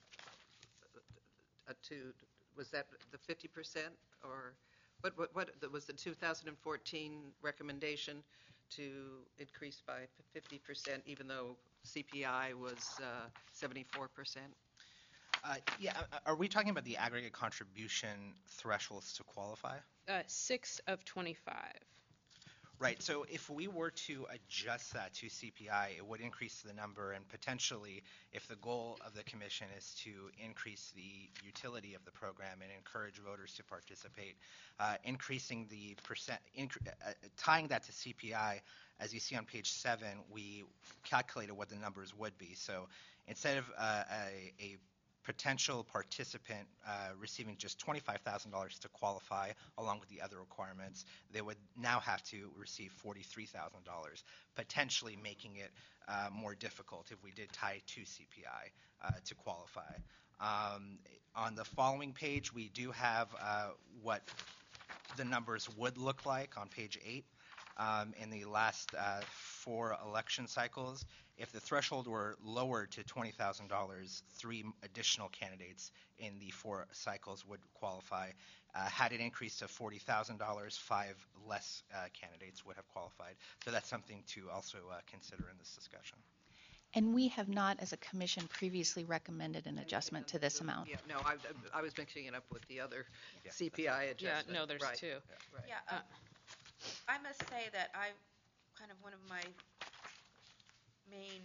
uh, to, was that the fifty percent? Or what, what, what was the two thousand fourteen recommendation to increase by fifty percent, even though C P I was uh, seventy-four percent? Uh, yeah, uh, are we talking about the aggregate contribution thresholds to qualify? Uh, six of twenty-five. Right. So if we were to adjust that to C P I, it would increase the number, and potentially, if the goal of the commission is to increase the utility of the program and encourage voters to participate, uh, increasing the percent, inc- uh, tying that to C P I, as you see on page seven, we calculated what the numbers would be. So instead of uh, a, a potential participant uh, receiving just twenty-five thousand dollars to qualify, along with the other requirements, they would now have to receive forty-three thousand dollars, potentially making it uh, more difficult if we did tie to C P I uh, to qualify. Um, on the following page, we do have uh, what the numbers would look like on page eight. Um, in the last uh, four election cycles, if the threshold were lowered to twenty thousand dollars, three additional candidates in the four cycles would qualify. Uh, had it increased to forty thousand dollars, five less uh, candidates would have qualified. So that's something to also uh, consider in this discussion. And we have not, as a commission, previously recommended an adjustment to this amount. Yeah, no, I, I was mixing it up with the other Yeah. C P I adjustment. Yeah, no, there's Right. two. Right. Yeah, uh, I must say that I, kind of one of my main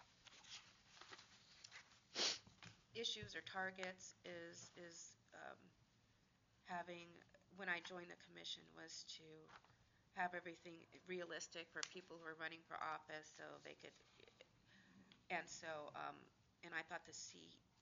issues or targets is, is um, having, when I joined the commission, was to have everything realistic for people who are running for office so they could, and so, um, and I thought the C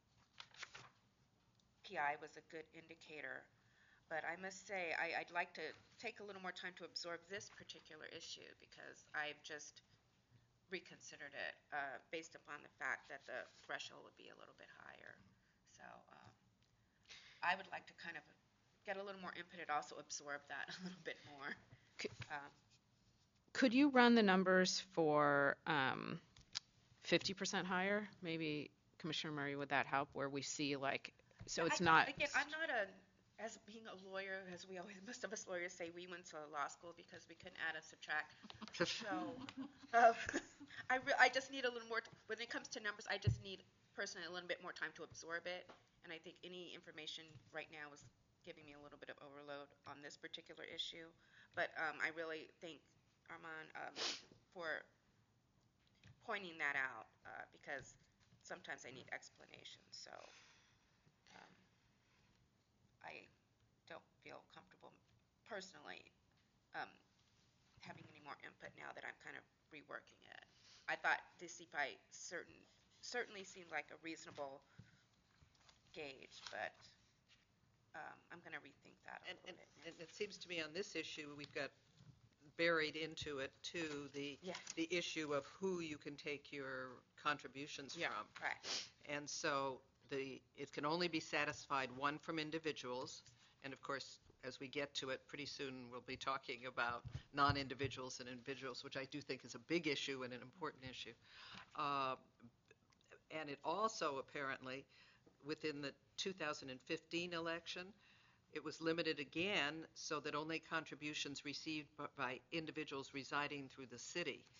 P I was a good indicator. But I must say, I, I'd like to take a little more time to absorb this particular issue because I've just reconsidered it uh, based upon the fact that the threshold would be a little bit higher. So um, I would like to kind of get a little more input and also absorb that a little bit more. Um, Could you run the numbers for um, fifty percent higher? Maybe, Commissioner Murray, would that help where we see like, so it's I, not. Again, I'm not a, as being a lawyer, as we always, most of us lawyers say, we went to law school because we couldn't add and subtract. So uh, I, re- I just need a little more, t- when it comes to numbers, I just need personally a little bit more time to absorb it. And I think any information right now is giving me a little bit of overload on this particular issue. But um, I really thank Armand um, for pointing that out uh, because sometimes I need explanations. So um, I don't feel comfortable personally um, having any more input now that I'm kind of reworking it. I thought the C P I certain certainly seemed like a reasonable gauge, but um, I'm going to rethink that a And, little and, bit. and it seems to me on this issue, we've got buried into it too the Yeah. the issue of who you can take your contributions Yeah, from. correct. And so the it can only be satisfied one from individuals, and of course, as we get to it, pretty soon we'll be talking about non-individuals and individuals, which I do think is a big issue and an important issue. Uh, and it also apparently, within the two thousand fifteen election, it was limited again so that only contributions received b- by individuals residing through the city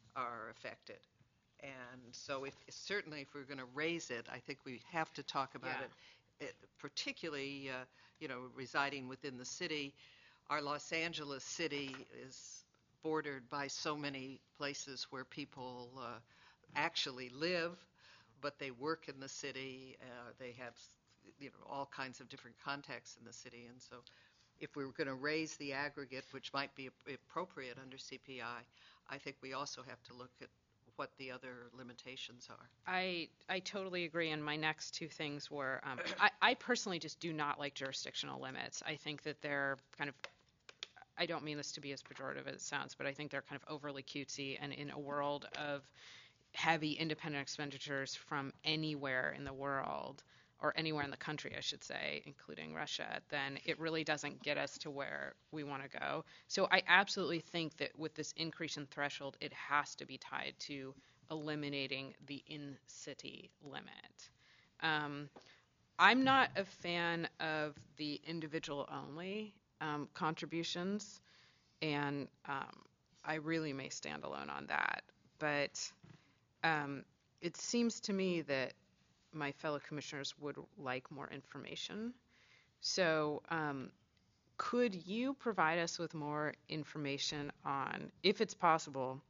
are affected. And so if, certainly if we're going to raise it, I think we have to talk about Yeah. it, it, particularly, uh, you know, residing within the city. Our Los Angeles city is bordered by so many places where people uh, actually live, but they work in the city. Uh, they have, you know, all kinds of different contexts in the city. And so if we were going to raise the aggregate, which might be appropriate under C P I, I think we also have to look at what the other limitations are. I I totally agree. And my next two things were, um, I, I personally just do not like jurisdictional limits. I think that they're kind of, I don't mean this to be as pejorative as it sounds, but I think they're kind of overly cutesy. And in a world of heavy independent expenditures from anywhere in the world, or anywhere in the country, I should say, including Russia, then it really doesn't get us to where we want to go. So I absolutely think that with this increase in threshold, it has to be tied to eliminating the in-city limit. Um, I'm not a fan of the individual-only um, contributions, and um, I really may stand alone on that. But um, it seems to me that my fellow commissioners would like more information. So um, could you provide us with more information on, if it's possible,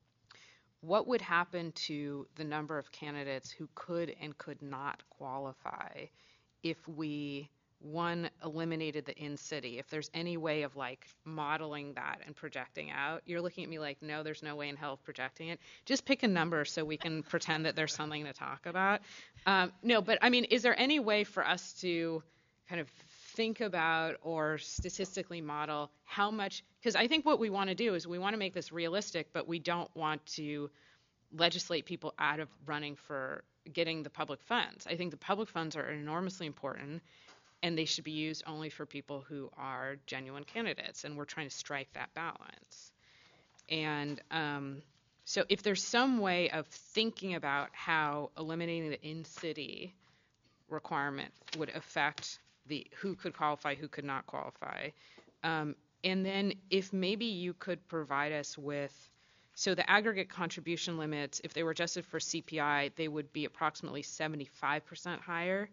what would happen to the number of candidates who could and could not qualify if we, one, eliminated the in-city? If there's any way of like modeling that and projecting out. You're looking at me like, no, there's no way in hell of projecting it. Just pick a number so we can pretend that there's something to talk about. Um, no, but I mean, is there any way for us to kind of think about or statistically model how much, because I think what we want to do is we want to make this realistic, but we don't want to legislate people out of running for getting the public funds. I think the public funds are enormously important, and they should be used only for people who are genuine candidates, and we're trying to strike that balance. And um, so if there's some way of thinking about how eliminating the in-city requirement would affect the who could qualify, who could not qualify, um, and then if maybe you could provide us with, so the aggregate contribution limits, if they were adjusted for C P I, they would be approximately seventy-five percent higher.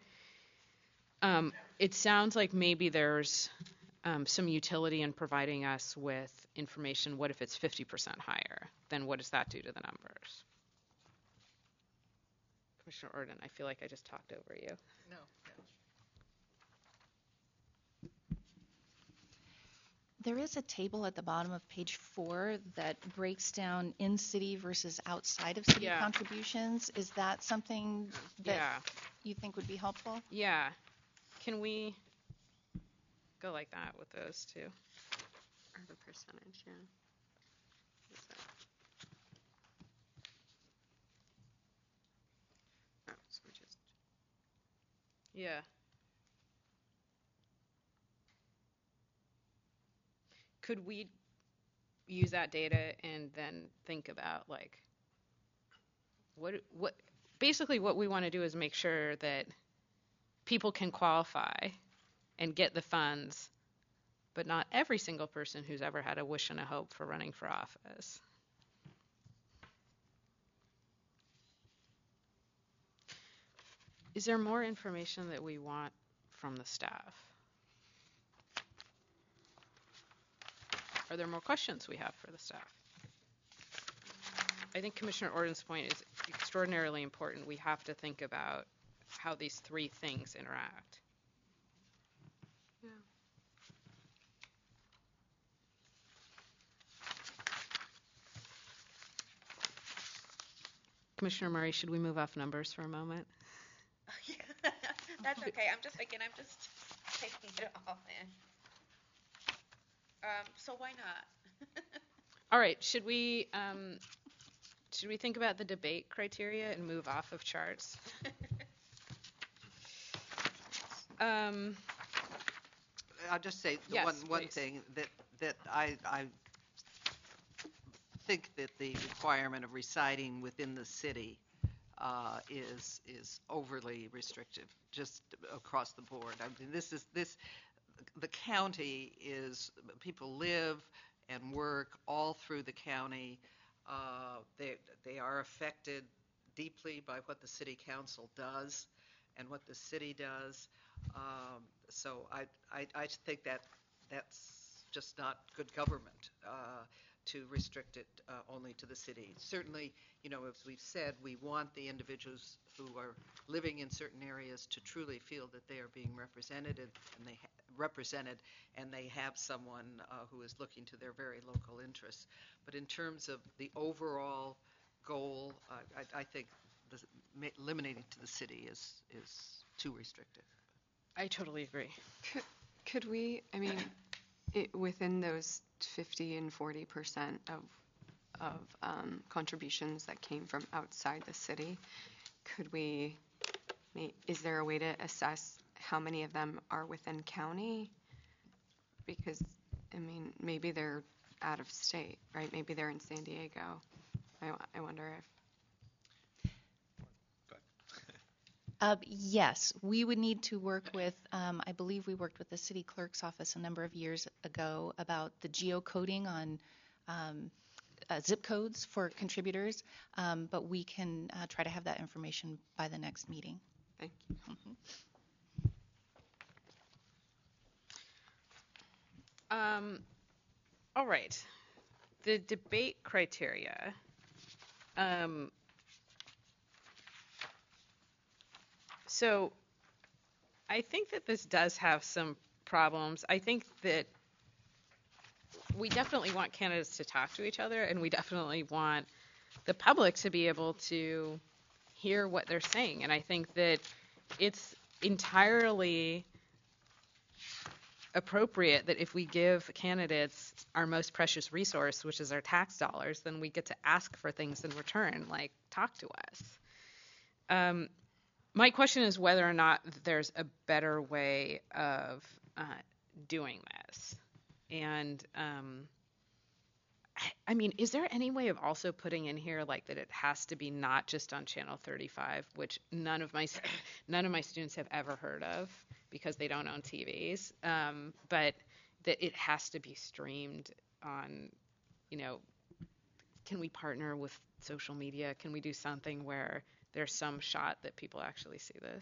Um, it sounds like maybe there's um, some utility in providing us with information. What if it's fifty percent higher? Then what does that do to the numbers? Commissioner Orden, I feel like I just talked over you. No. There is a table at the bottom of page four that breaks down in-city versus outside of city Yeah. contributions. Is that something that Yeah. you think would be helpful? Yeah. Can we go like that with those two? Or the percentage, yeah. What's that? Oh, so we're just, Yeah. Could we use that data and then think about like what what basically what we want to do is make sure that people can qualify and get the funds, but not every single person who's ever had a wish and a hope for running for office. Is there more information that we want from the staff? Are there more questions we have for the staff? I think Commissioner Orden's point is extraordinarily important. We have to think about how these three things interact. yeah. Commissioner Murray, should we move off numbers for a moment? Yeah, that's okay. I'm just, again, I'm just taking it all in. Um, so why not? All right, should we um, should we think about the debate criteria and move off of charts? um, I'll just say the Yes, one, one please. thing that, that I, I think that the requirement of residing within the city uh, is, is overly restrictive, just across the board. I mean, this is, this, the county is, people live and work all through the county. Uh, They, they are affected deeply by what the city council does and what the city does. Um, So I, I, I think that that's just not good government uh, to restrict it uh, only to the city. Certainly, you know, as we've said, we want the individuals who are living in certain areas to truly feel that they are being represented and and they ha- represented, and they have someone uh, who is looking to their very local interests. But in terms of the overall goal, uh, I, I think the, ma- eliminating to the city is is too restrictive. I totally agree. Could, could we, I mean, it, within those fifty and forty percent of, of um, contributions that came from outside the city, could we, ma- is there a way to assess how many of them are within county? Because, I mean, maybe they're out of state, right? Maybe they're in San Diego. I, I wonder if. Uh, yes, we would need to work with, um, I believe we worked with the city clerk's office a number of years ago about the geocoding on um, uh, zip codes for contributors, um, but we can uh, try to have that information by the next meeting. Thank you. Um, all right. The debate criteria. Um, so I think that this does have some problems. I think that we definitely want candidates to talk to each other, and we definitely want the public to be able to hear what they're saying. And I think that it's entirely appropriate that if we give candidates our most precious resource, which is our tax dollars, then we get to ask for things in return, like talk to us. Um, my question is whether or not there's a better way of uh, doing this. And um, I, I mean, is there any way of also putting in here like that it has to be not just on Channel thirty-five, which none of my none of my students have ever heard of because they don't own T Vs, um, but that it has to be streamed on, you know, can we partner with social media? Can we do something where there's some shot that people actually see this?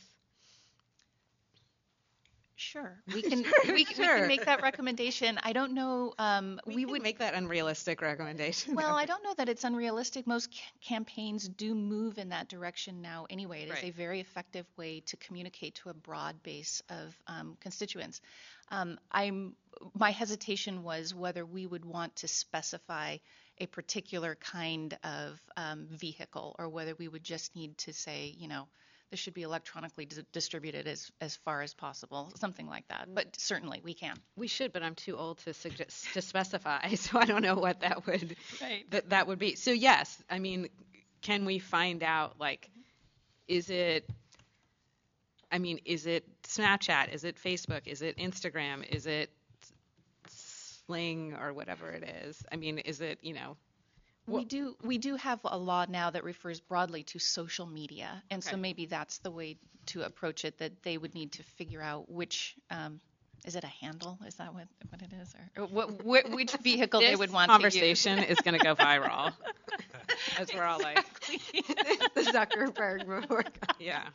Sure, we can Sure, we, we sure. can make that recommendation. I don't know. Um, We, we can would make that unrealistic recommendation. Well, I don't know that it's unrealistic. Most c- campaigns do move in that direction now anyway. It is Right. a very effective way to communicate to a broad base of um, constituents. Um, I'm my hesitation was whether we would want to specify a particular kind of um, vehicle, or whether we would just need to say, you know, this should be electronically dis- distributed as as far as possible, something like that. But certainly we can. We should, but I'm too old to suggest to specify, so I don't know what that would Right. that that would be. So yes, I mean, can we find out like, is it? I mean, is it Snapchat? Is it Facebook? Is it Instagram? Is it Sling or whatever it is? I mean, is it, you know? We do we do have a law now that refers broadly to social media, and so Okay. maybe that's the way to approach it. That they would need to figure out which um, is it a handle? Is that what what it is, or, or what, what which vehicle they This would want conversation to use? is going to go viral. As we're all like, The Zuckerberg report. yeah.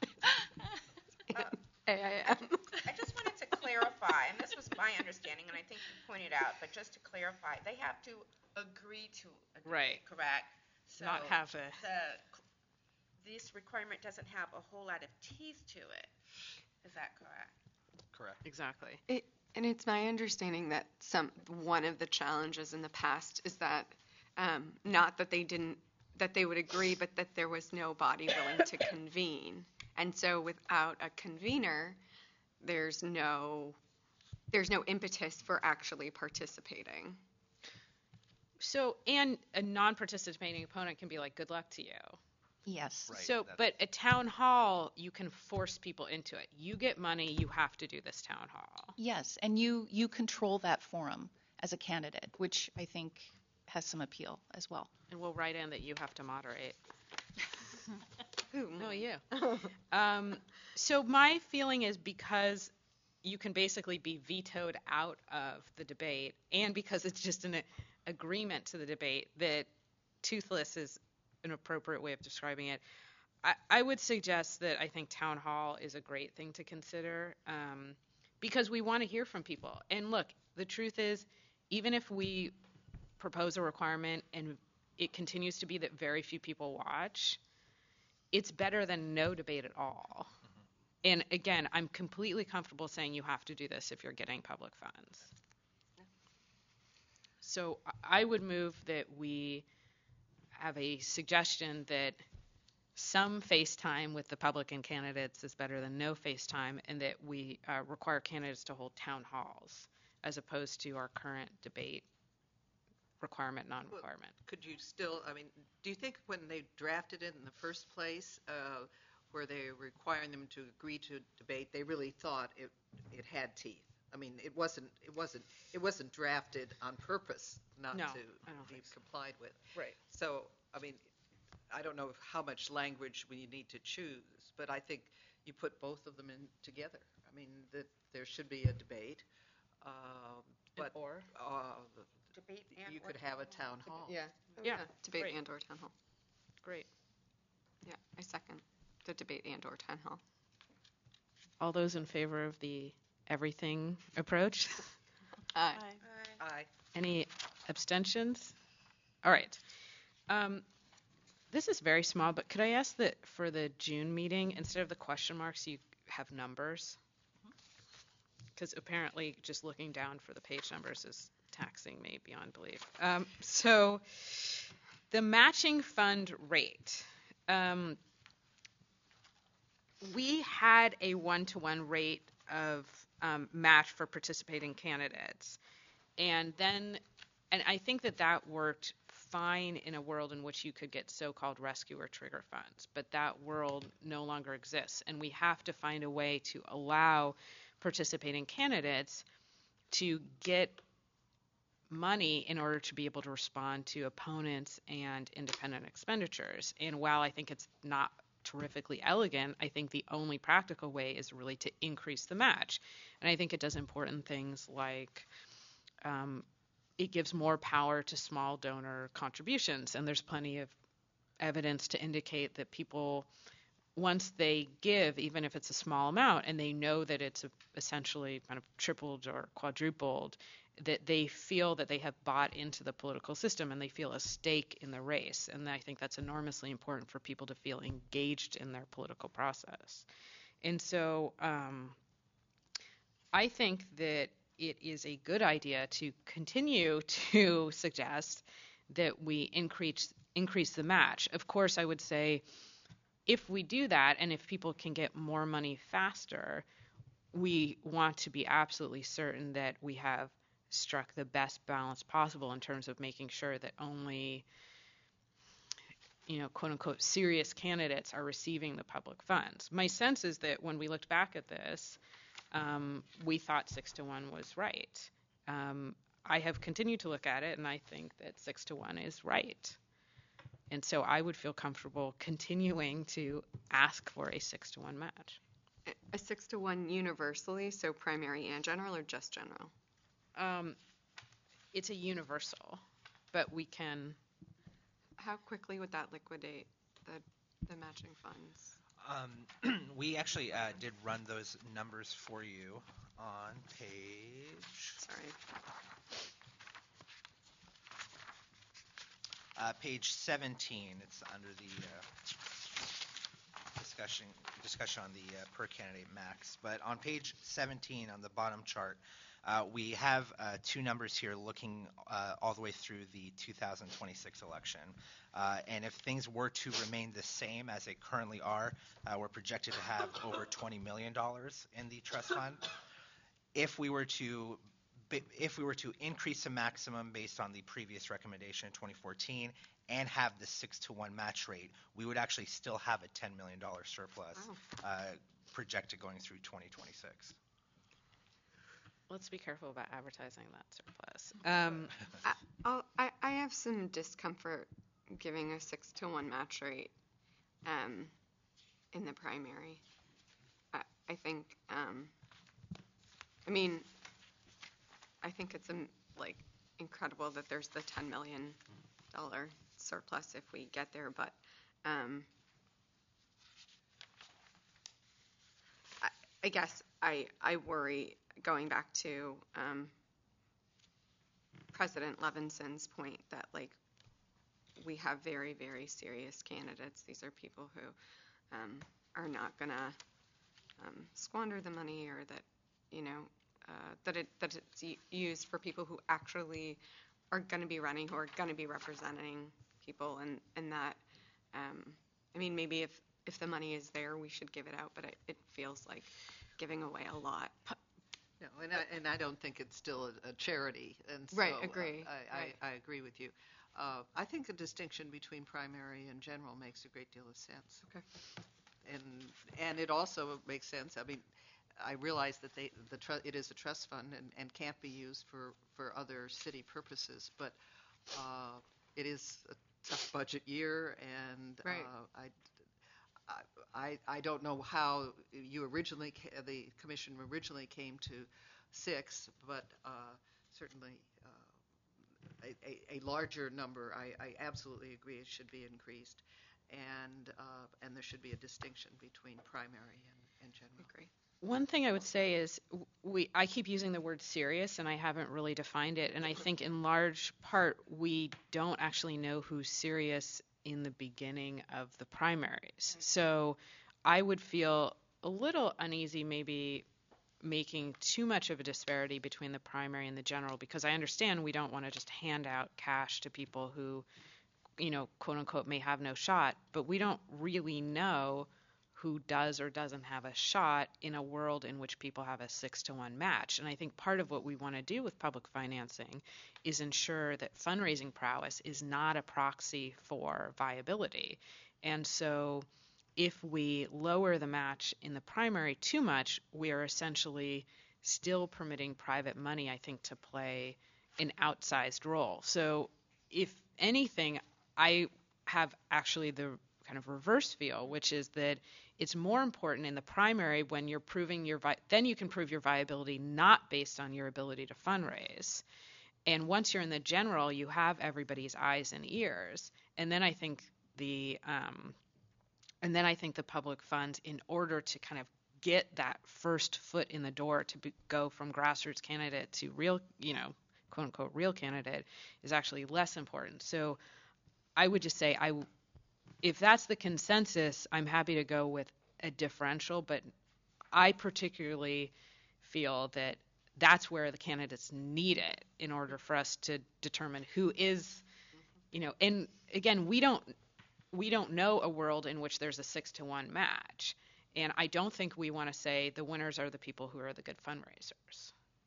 A I M. I just wanted to clarify, and this was my understanding, and I think you pointed out, but just to clarify, they have to agree to a debate, Right. correct? So Not have a. the, this requirement doesn't have a whole lot of teeth to it. Is that correct? Correct. Exactly. It, and it's my understanding that some one of the challenges in the past is that um, not that they didn't that they would agree, but that there was no body willing to convene, and so without a convener, there's no there's no impetus for actually participating. So, and a non-participating opponent can be like, good luck to you. Yes. Right. So, that- but at town hall, you can force people into it. You get money, you have to do this town hall. Yes, and you you control that forum as a candidate, which I think has some appeal as well. And we'll write in that you have to moderate. Who? No, you. um, so my feeling is because you can basically be vetoed out of the debate, and because it's just an agreement to the debate, that toothless is an appropriate way of describing it. I, I would suggest that I think town hall is a great thing to consider um, because we want to hear from people. And look, the truth is, even if we propose a requirement and it continues to be that very few people watch, it's better than no debate at all. And again, I'm completely comfortable saying you have to do this if you're getting public funds. So I would move that we have a suggestion that some face time with the public and candidates is better than no face time, and that we uh, require candidates to hold town halls as opposed to our current debate requirement, non-requirement. Well, could you still, I mean, do you think when they drafted it in the first place, uh, where they were requiring them to agree to debate, they really thought it it had teeth? I mean, it wasn't it wasn't it wasn't drafted on purpose not No, to I don't be think so. complied with. Right. So, I mean, I don't know how much language we need to choose, but I think you put both of them in together. I mean, that there should be a debate, um, but or uh, Debate and you or could have a town town hall. Yeah. Yeah, Debate great. and or town hall. Great. Yeah, I second the debate and or town hall. All those in favor of the everything approach? Aye. Aye. Any abstentions? All right. Um, this is very small, but could I ask that for the June meeting, instead of the question marks, you have numbers? Because apparently just looking down for the page numbers is taxing me beyond belief. Um, so the matching fund rate. Um, we had a one-to-one rate of um, match for participating candidates. And then, and I think that that worked fine in a world in which you could get so-called rescue or trigger funds, but that world no longer exists. And we have to find a way to allow participating candidates to get money in order to be able to respond to opponents and independent expenditures. And while I think it's not terrifically elegant, I think the only practical way is really to increase the match. And I think it does important things like um, it gives more power to small donor contributions. And there's plenty of evidence to indicate that people, once they give, even if it's a small amount, and they know that it's essentially kind of tripled or quadrupled, that they feel that they have bought into the political system and they feel a stake in the race. And I think that's enormously important for people to feel engaged in their political process. And so um, I think that it is a good idea to continue to suggest that we increase increase the match. Of course, I would say if we do that and if people can get more money faster, we want to be absolutely certain that we have struck the best balance possible in terms of making sure that only, you know, quote unquote, serious candidates are receiving the public funds. My sense is that when we looked back at this, um, we thought six to one was right. Um, I have continued to look at it, and I think that six to one is right. And so I would feel comfortable continuing to ask for a six to one match. A six to one universally, so primary and general, or just general? Um, it's a universal, but we can. How quickly would that liquidate the the matching funds? Um, we actually uh, did run those numbers for you on page. Sorry. Uh, page seventeen. It's under the uh, discussion discussion on the uh, per candidate max. But on page seventeen, on the bottom chart, uh, we have uh, two numbers here looking uh, all the way through the two thousand twenty-six election. Uh, and if things were to remain the same as they currently are, uh, we're projected to have over twenty million dollars in the trust fund. If we were to if we were to increase the maximum based on the previous recommendation in twenty fourteen and have the six to one match rate, we would actually still have a ten million dollars surplus Wow. uh, projected going through twenty twenty-six. Let's be careful about advertising that surplus. Um, I, I'll, I I have some discomfort giving a six to one match rate um, in the primary. I, I think, um, I mean, I think it's um, like incredible that there's the ten million dollars surplus if we get there, but um, I, I guess I, I worry, going back to um, President Levinson's point, that like we have very, very serious candidates. These are people who um, are not going to um, squander the money, or that, you know, uh, that it that it's used for people who actually are going to be running, who are going to be representing people, and and that um, I mean, maybe if if the money is there, we should give it out, but it, it feels like giving away a lot. No, and I, and I don't think it's still a, a charity, and so Right, agree. Uh, I, Right. I, I agree with you. Uh, I think a distinction between primary and general makes a great deal of sense. Okay. And and it also makes sense. I mean, I realize that they the tru- it is a trust fund and, and can't be used for, for other city purposes, but uh, it is a tough budget year, and Right. uh, I, I I don't know how you originally ca- the commission originally came to six, but uh, certainly uh, a, a, a larger number. I, I absolutely agree it should be increased, and uh, and there should be a distinction between primary and, and general. Agree. One thing I would say is w- we I keep using the word serious, and I haven't really defined it, and I think in large part we don't actually know who's serious in the beginning of the primaries. So I would feel a little uneasy maybe making too much of a disparity between the primary and the general, because I understand we don't want to just hand out cash to people who, you know, quote unquote, may have no shot, but we don't really know who does or doesn't have a shot in a world in which people have a six to one match. And I think part of what we want to do with public financing is ensure that fundraising prowess is not a proxy for viability. And so if we lower the match in the primary too much, we are essentially still permitting private money, I think, to play an outsized role. So if anything, I have actually the kind of reverse feel, which is that it's more important in the primary when you're proving your vi- then you can prove your viability not based on your ability to fundraise. And once you're in the general, you have everybody's eyes and ears. And then I think the um, and then I think the public funds, in order to kind of get that first foot in the door to be, go from grassroots candidate to real, you know, quote unquote real candidate, is actually less important. So I would just say I. If that's the consensus, I'm happy to go with a differential, but I particularly feel that that's where the candidates need it in order for us to determine who is, you know, and again, we don't we don't know a world in which there's a six to one match. And I don't think we want to say the winners are the people who are the good fundraisers.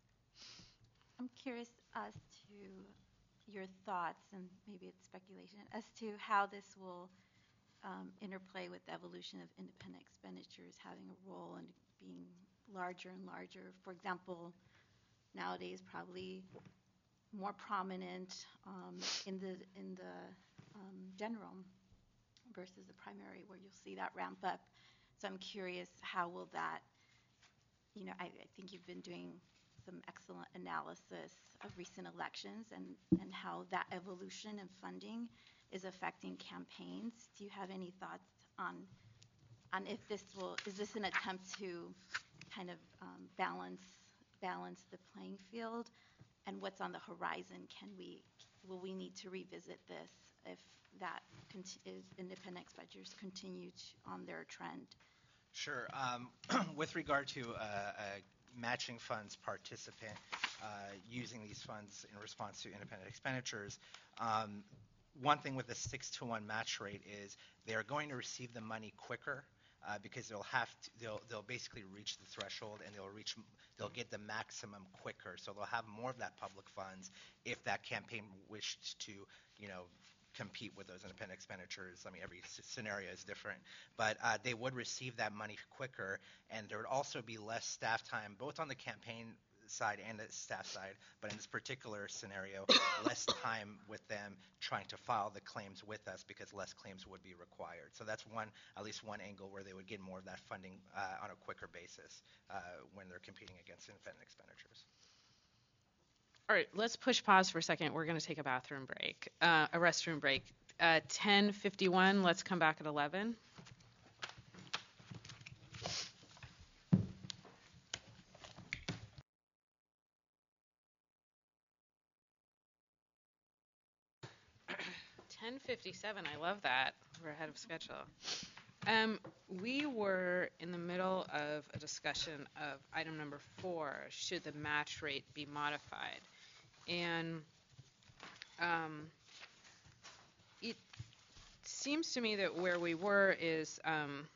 I'm curious as to your thoughts, and maybe it's speculation, as to how this will um, interplay with the evolution of independent expenditures having a role and being larger and larger. For example, nowadays probably more prominent um, in the in the um, general versus the primary, where you'll see that ramp up. So I'm curious, how will that, you know, I, I think you've been doing some excellent analysis of recent elections and, and how that evolution in funding is affecting campaigns. Do you have any thoughts on on if this will, is this an attempt to kind of um, balance balance the playing field, and what's on the horizon? Can we, will we need to revisit this if that conti- if independent expenditures continue to, on their trend? Sure. Um, with regard to uh, a matching funds participant uh, using these funds in response to independent expenditures, um, one thing with the six to one match rate is they are going to receive the money quicker uh, because they'll have to, they'll they'll basically reach the threshold and they'll reach they'll get the maximum quicker. So they'll have more of that public funds if that campaign wished to, you know, compete with those independent expenditures. I mean, every s- scenario is different, but uh, they would receive that money quicker, and there would also be less staff time, both on the campaign side and the staff side, but in this particular scenario, less time with them trying to file the claims with us because less claims would be required. So that's one, at least one angle where they would get more of that funding uh, on a quicker basis uh, when they're competing against independent expenditures. All right, let's push pause for a second. We're going to take a bathroom break, uh, a restroom break. uh, ten fifty-one, let's come back at eleven. ten fifty-seven, I love that. We're ahead of schedule. Um, we were in the middle of a discussion of item number four, should the match rate be modified? And um, it seems to me that where we were is um,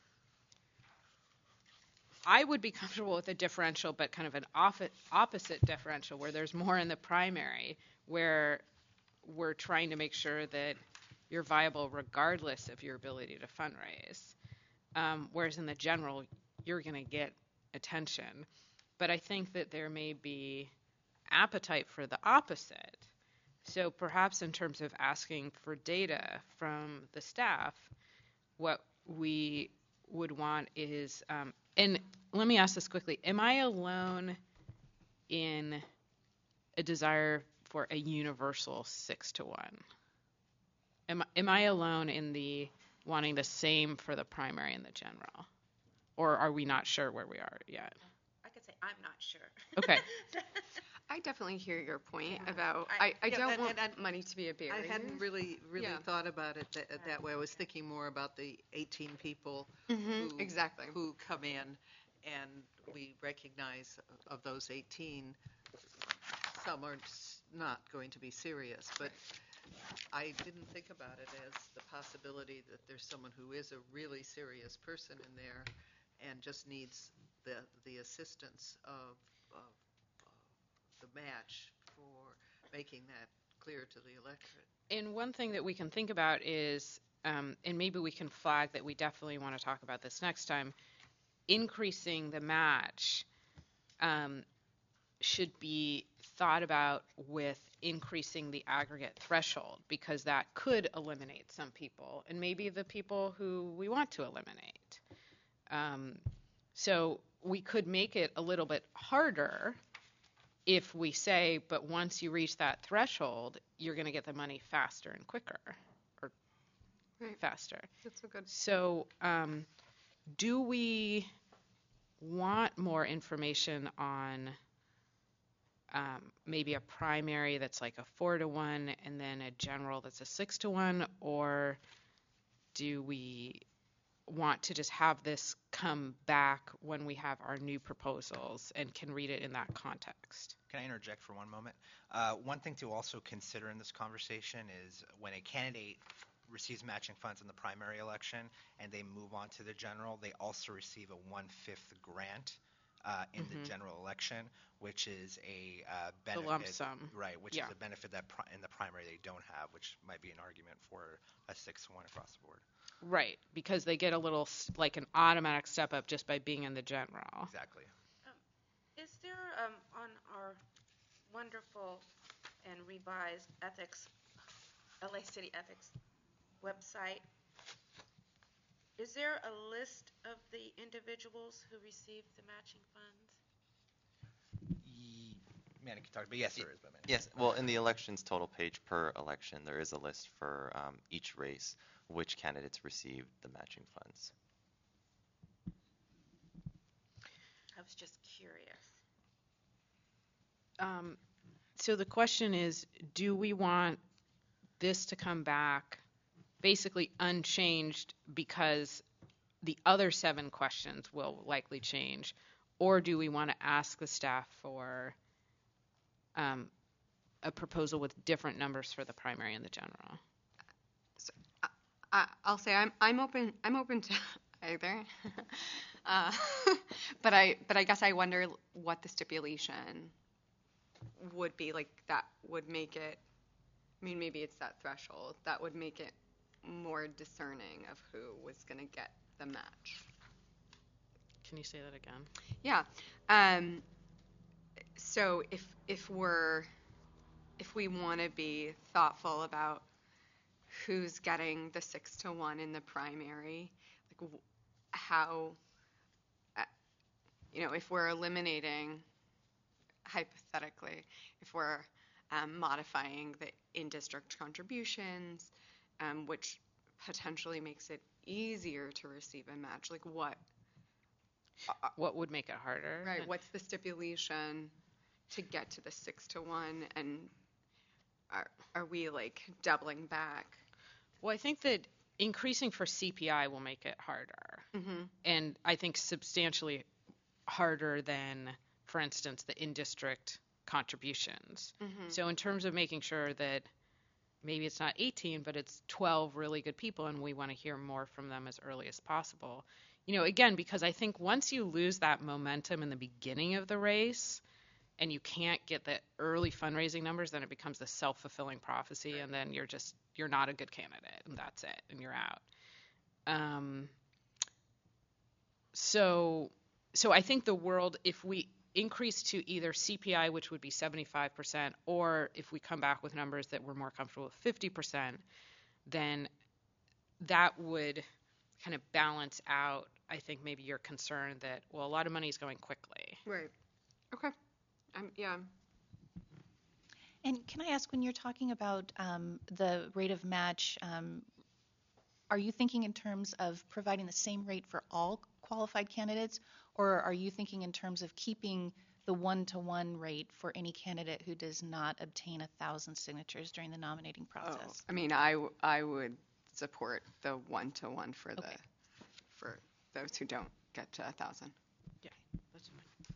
I would be comfortable with a differential, but kind of an opposite, opposite differential where there's more in the primary, where we're trying to make sure that you're viable regardless of your ability to fundraise. Um, whereas in the general, you're going to get attention. But I think that there may be appetite for the opposite. So perhaps in terms of asking for data from the staff, what we would want is, um, and let me ask this quickly, am I alone in a desire for a universal six to one? Am, am I alone in the wanting the same for the primary and the general? Or are we not sure where we are yet? I could say I'm not sure. Okay. I definitely hear your point Yeah. about, I- I, I yeah, don't and- want and I- money to be a barrier. I hadn't really, really Yeah. thought about it that, that way. I was thinking more about the eighteen people Mhm, who, exactly. who come in, and we recognize of those eighteen, some are s- not going to be serious, but I didn't think about it as the possibility that there's someone who is a really serious person in there and just needs the, the assistance of, of uh, the match for making that clear to the electorate. And one thing that we can think about is, um, and maybe we can flag that we definitely want to talk about this next time, increasing the match um, should be thought about with increasing the aggregate threshold, because that could eliminate some people, and maybe the people who we want to eliminate. Um, so we could make it a little bit harder if we say, but once you reach that threshold, you're going to get the money faster and quicker, or Right. faster. That's a good. So um, do we want more information on um, maybe a primary that's like a four to one and then a general that's a six to one, or do we want to just have this come back when we have our new proposals and can read it in that context? Can I interject for one moment? Uh, one thing to also consider in this conversation is when a candidate receives matching funds in the primary election and they move on to the general, they also receive a one-fifth grant uh, in Mhm. the general election, which is a uh, The benefit. lump sum. Right, which Yeah. is a benefit that pri- in the primary they don't have, which might be an argument for a six to one across the board. Right, because they get a little, s- like an automatic step up just by being in the general. Exactly. Is there, um, on our wonderful and revised ethics, L A City Ethics website, is there a list of the individuals who received the matching funds? Ye- Manny can talk, but yes, there is. But Manny. Yes, well, in the elections total page per election, there is a list for um, each race, which candidates received the matching funds. I was just curious. Um, so the question is, do we want this to come back basically unchanged because the other seven questions will likely change, or do we want to ask the staff for um, a proposal with different numbers for the primary and the general? I, I'll say I'm I'm open I'm open to either, uh, but I but I guess I wonder what the stipulation would be, like that would make it. I mean, maybe it's that threshold that would make it more discerning of who was going to get the match. Can you say that again? Yeah. Um, so if if we're if we want to be thoughtful about who's getting the six to one in the primary, like w- how, uh, you know, if we're eliminating, hypothetically, if we're um, modifying the in-district contributions, um, which potentially makes it easier to receive a match? Like what? What would make it harder? Right. What's the stipulation to get to the six to one? And are, are we like doubling back? Well, I think that increasing for C P I will make it harder. Mm-hmm. And I think substantially harder than, for instance, the in-district contributions. Mm-hmm. So in terms of making sure that maybe it's not eighteen, but it's twelve really good people, and we want to hear more from them as early as possible. You know, again, because I think once you lose that momentum in the beginning of the race and you can't get the early fundraising numbers, then it becomes the self-fulfilling prophecy, right. And then you're just, you're not a good candidate, and that's it, and you're out. Um, so, so I think the world, if we increase to either C P I, which would be seventy-five percent, or if we come back with numbers that we're more comfortable with fifty percent, then that would kind of balance out, I think, maybe your concern that, well, a lot of money is going quickly. Right. Okay. Um, yeah. And can I ask, when you're talking about um, the rate of match, um, are you thinking in terms of providing the same rate for all qualified candidates, or are you thinking in terms of keeping the one-to-one rate for any candidate who does not obtain a thousand signatures during the nominating process? Oh, I mean, I, w- I would support the one-to-one for the Okay. for those who don't get to a thousand. Yeah, that's fine.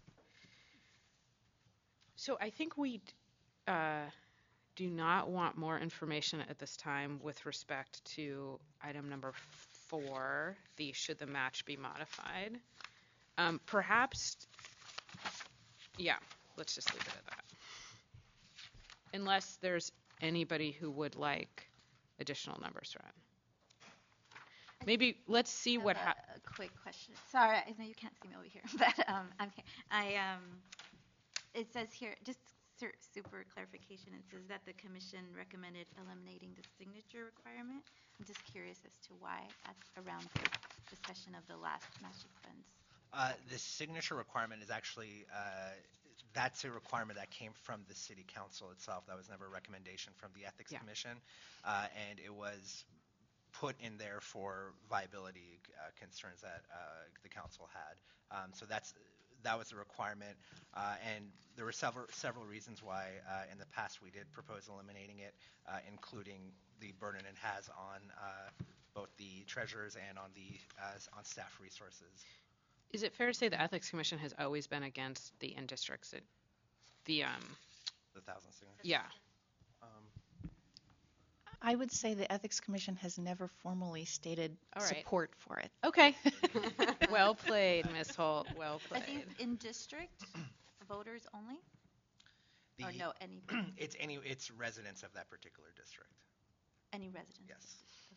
So I think we uh, do not want more information at this time with respect to item number four, the should the match be modified. Um, perhaps, yeah, let's just leave it at that. Unless there's anybody who would like additional numbers run. Maybe let's see what ha- happens. A quick question. Sorry, I know you can't see me over here, but um, I'm, I um, it says here, just sur- super clarification. It says that the commission recommended eliminating the signature requirement. I'm just curious as to why that's around the discussion of the last matching funds. Uh, the signature requirement is actually, uh, that's a requirement that came from the city council itself. That was never a recommendation from the ethics Yeah. commission, uh, and it was put in there for viability uh, concerns that uh, the council had. Um, so that's that was a requirement, uh, and there were several several reasons why uh, in the past we did propose eliminating it, uh, including the burden it has on uh, both the treasurers and on the uh, on staff resources. Is it fair to say the Ethics Commission has always been against the in-districts? It, the, um, The thousand signatures. yeah. Um, I would say the Ethics Commission has never formally stated All right. support for it. Okay. Well played, Miz Holt. Well Are played. these in district voters only? the, Or no, any it's any it's residents of that particular district. any residents? Yes.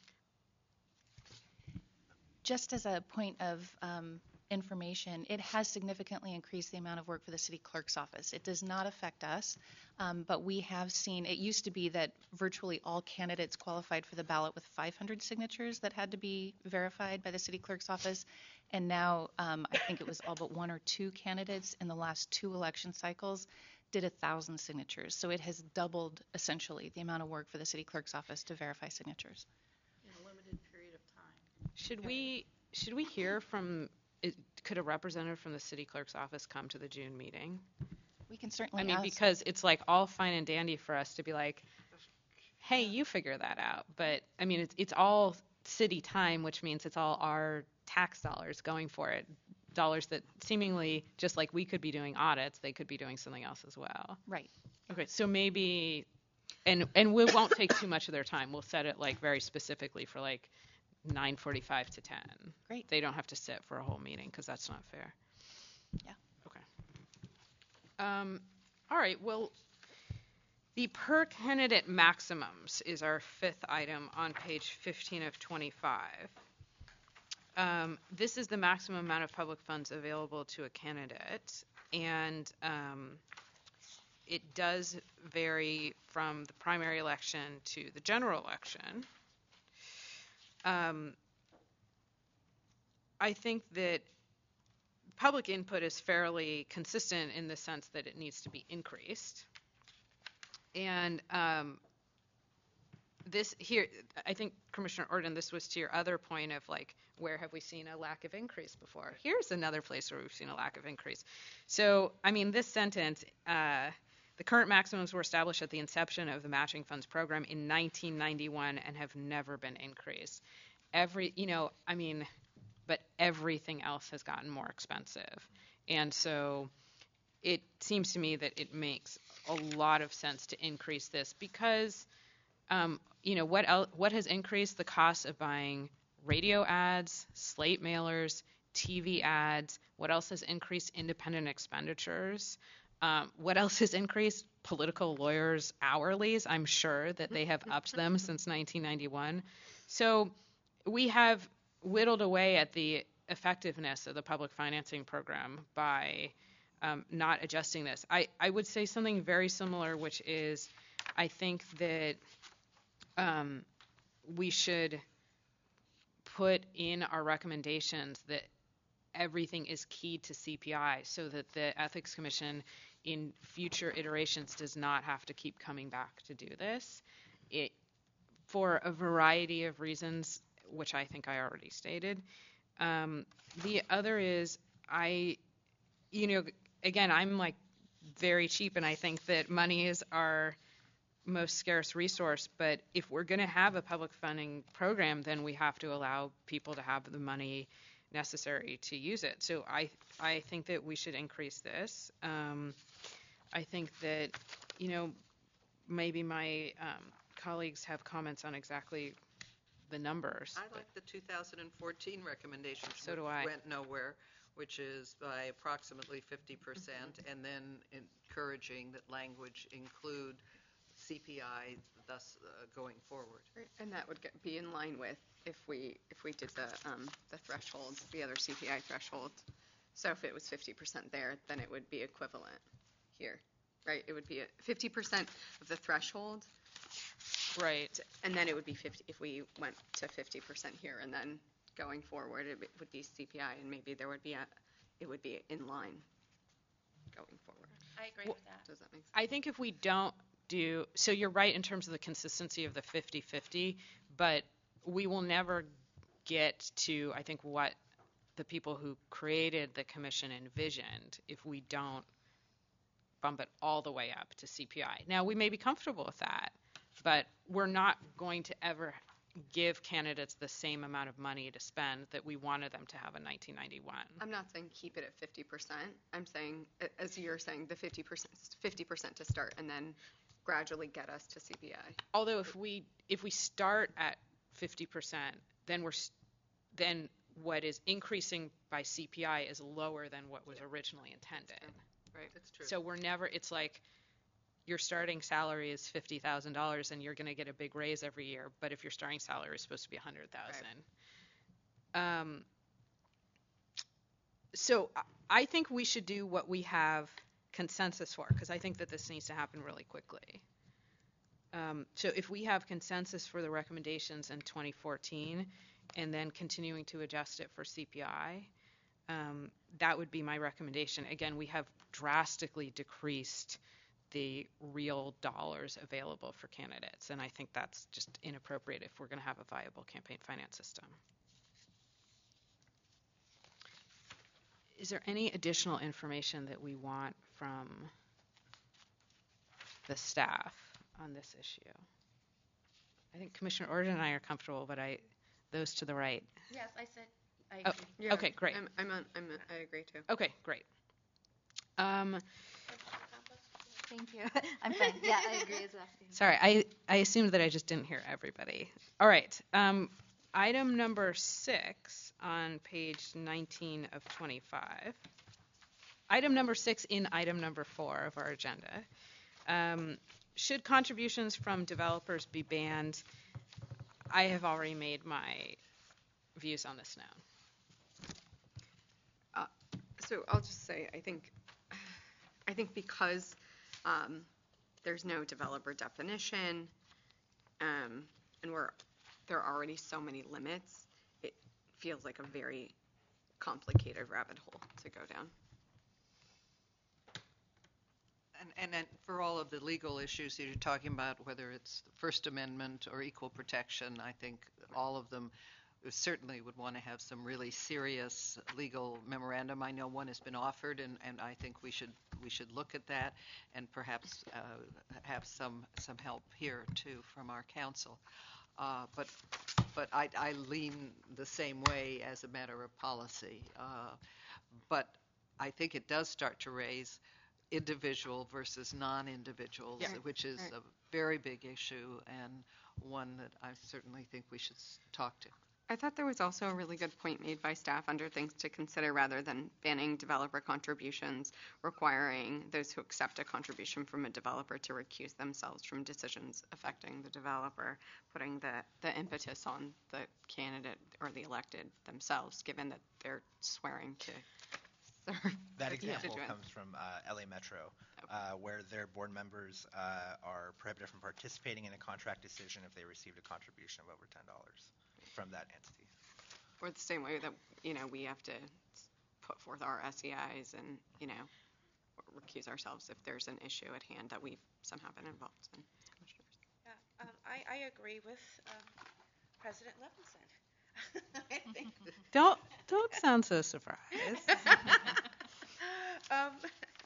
Just as a point of um, information, it has significantly increased the amount of work for the city clerk's office. It does not affect us, um, but we have seen, it used to be that virtually all candidates qualified for the ballot with five hundred signatures that had to be verified by the city clerk's office. And now um, I think it was all but one or two candidates in the last two election cycles did a thousand signatures. So it has doubled essentially the amount of work for the city clerk's office to verify signatures. In a limited period of time. Should we should we hear from? It, could a representative from the city clerk's office come to the June meeting? We can certainly I mean, ask. because it's like all fine and dandy for us to be like, "Hey, you figure that out." But I mean, it's it's all city time, which means it's all our tax dollars going for it. Dollars that seemingly, just like we could be doing audits, they could be doing something else as well. Right. Okay, so maybe, and and we won't take too much of their time. We'll set it like very specifically for like nine forty-five to ten. Great. They don't have to sit for a whole meeting because that's not fair. Yeah. Okay. Um, all right. Well, the per candidate maximums is our fifth item on page fifteen of twenty-five. Um, this is the maximum amount of public funds available to a candidate, and um, it does vary from the primary election to the general election. Um, I think that public input is fairly consistent in the sense that it needs to be increased. And um, this here, I think Commissioner Orton, this was to your other point of like, where have we seen a lack of increase before? Here's another place where we've seen a lack of increase. So, I mean, this sentence, uh, the current maximums were established at the inception of the matching funds program in nineteen ninety-one and have never been increased. Every, you know, I mean, but everything else has gotten more expensive. And so it seems to me that it makes a lot of sense to increase this because, um, you know, what el- what has increased? The cost of buying radio ads, slate mailers, T V ads. What else has increased? Independent expenditures. Um, what else has increased? Political lawyers' hourlies. I'm sure that they have upped them since nineteen ninety-one. So we have whittled away at the effectiveness of the public financing program by um, not adjusting this. I, I would say something very similar, which is I think that um, we should put in our recommendations that everything is keyed to C P I so that the Ethics Commission in future iterations does not have to keep coming back to do this. It, for a variety of reasons, which I think I already stated. Um, the other is I, you know, again, I'm like very cheap and I think that money is our most scarce resource, but if we're going to have a public funding program, then we have to allow people to have the money necessary to use it. So I I think that we should increase this. Um, I think that, you know, maybe my um, colleagues have comments on exactly the numbers. I like the two thousand fourteen recommendations. So which do I. Went nowhere, which is by approximately fifty percent, and then encouraging that language include C P I, thus uh, going forward. Right, and that would get, be in line with if we if we did the um, the thresholds, the other C P I thresholds. So if it was fifty percent there, then it would be equivalent here, right? It would be a fifty percent of the threshold, right? And then it would be fifty if we went to fifty percent here, and then going forward it would be C P I, and maybe there would be a it would be in line going forward. I agree Well, with that. Does that make sense? I think if we don't do, so you're right in terms of the consistency of the fifty-fifty, but we will never get to, I think, what the people who created the commission envisioned if we don't bump it all the way up to C P I. Now, we may be comfortable with that, but we're not going to ever give candidates the same amount of money to spend that we wanted them to have in nineteen ninety-one. I'm not saying keep it at fifty percent. I'm saying, a- as you're saying, the fifty percent, fifty percent to start, and then gradually get us to C P I. Although if we if we start at fifty percent, then we're s- then what is increasing by C P I is lower than what was originally intended. Right. That's true. So we're never, it's like your starting salary is fifty thousand dollars and you're going to get a big raise every year, but if your starting salary is supposed to be one hundred thousand dollars. Um, so I- I think we should do what we have consensus for, because I think that this needs to happen really quickly. Um, so if we have consensus for the recommendations in twenty fourteen and then continuing to adjust it for C P I, um, that would be my recommendation. Again, we have drastically decreased the real dollars available for candidates, and I think that's just inappropriate if we're going to have a viable campaign finance system. Is there any additional information that we want from the staff on this issue? I think Commissioner Orton and I are comfortable, but I, those to the right. Yes, I said, I Oh, agree. Yeah, okay, great. I'm, I'm on, I'm, I agree too. Okay, great. Um, Thank you. I'm fine. Yeah, I agree as well. sorry, I, I assumed that I just didn't hear everybody. All right. Um, item number six on page nineteen of twenty-five. Item number six in item number four of our agenda. Um, should contributions from developers be banned? I have already made my views on this now. Uh, so I'll just say, I think, I think because um, there's no developer definition, um, and we're there are already so many limits, it feels like a very complicated rabbit hole to go down. And, and then for all of the legal issues that you're talking about, whether it's the First Amendment or equal protection, I think all of them certainly would want to have some really serious legal memorandum. I know one has been offered, and, and I think we should we should look at that and perhaps uh, have some some help here too from our counsel. Uh, but but I, I lean the same way as a matter of policy. Uh, but I think it does start to raise individual versus non-individuals, Yeah. which is Right. a very big issue and one that I certainly think we should s- talk to. I thought there was also a really good point made by staff under things to consider rather than banning developer contributions, requiring those who accept a contribution from a developer to recuse themselves from decisions affecting the developer, putting the, the impetus on the candidate or the elected themselves, given that they're swearing to serve That their example constituents. comes from uh, L A Metro, uh, where their board members uh, are prohibited from participating in a contract decision if they received a contribution of over ten dollars from that entity. Or the same way that, you know, we have to put forth our S E Is and, you know, recuse ourselves if there's an issue at hand that we've somehow been involved in. Yeah, um, I, I agree with um, President Levinson. I think Don't don't sound so surprised. um,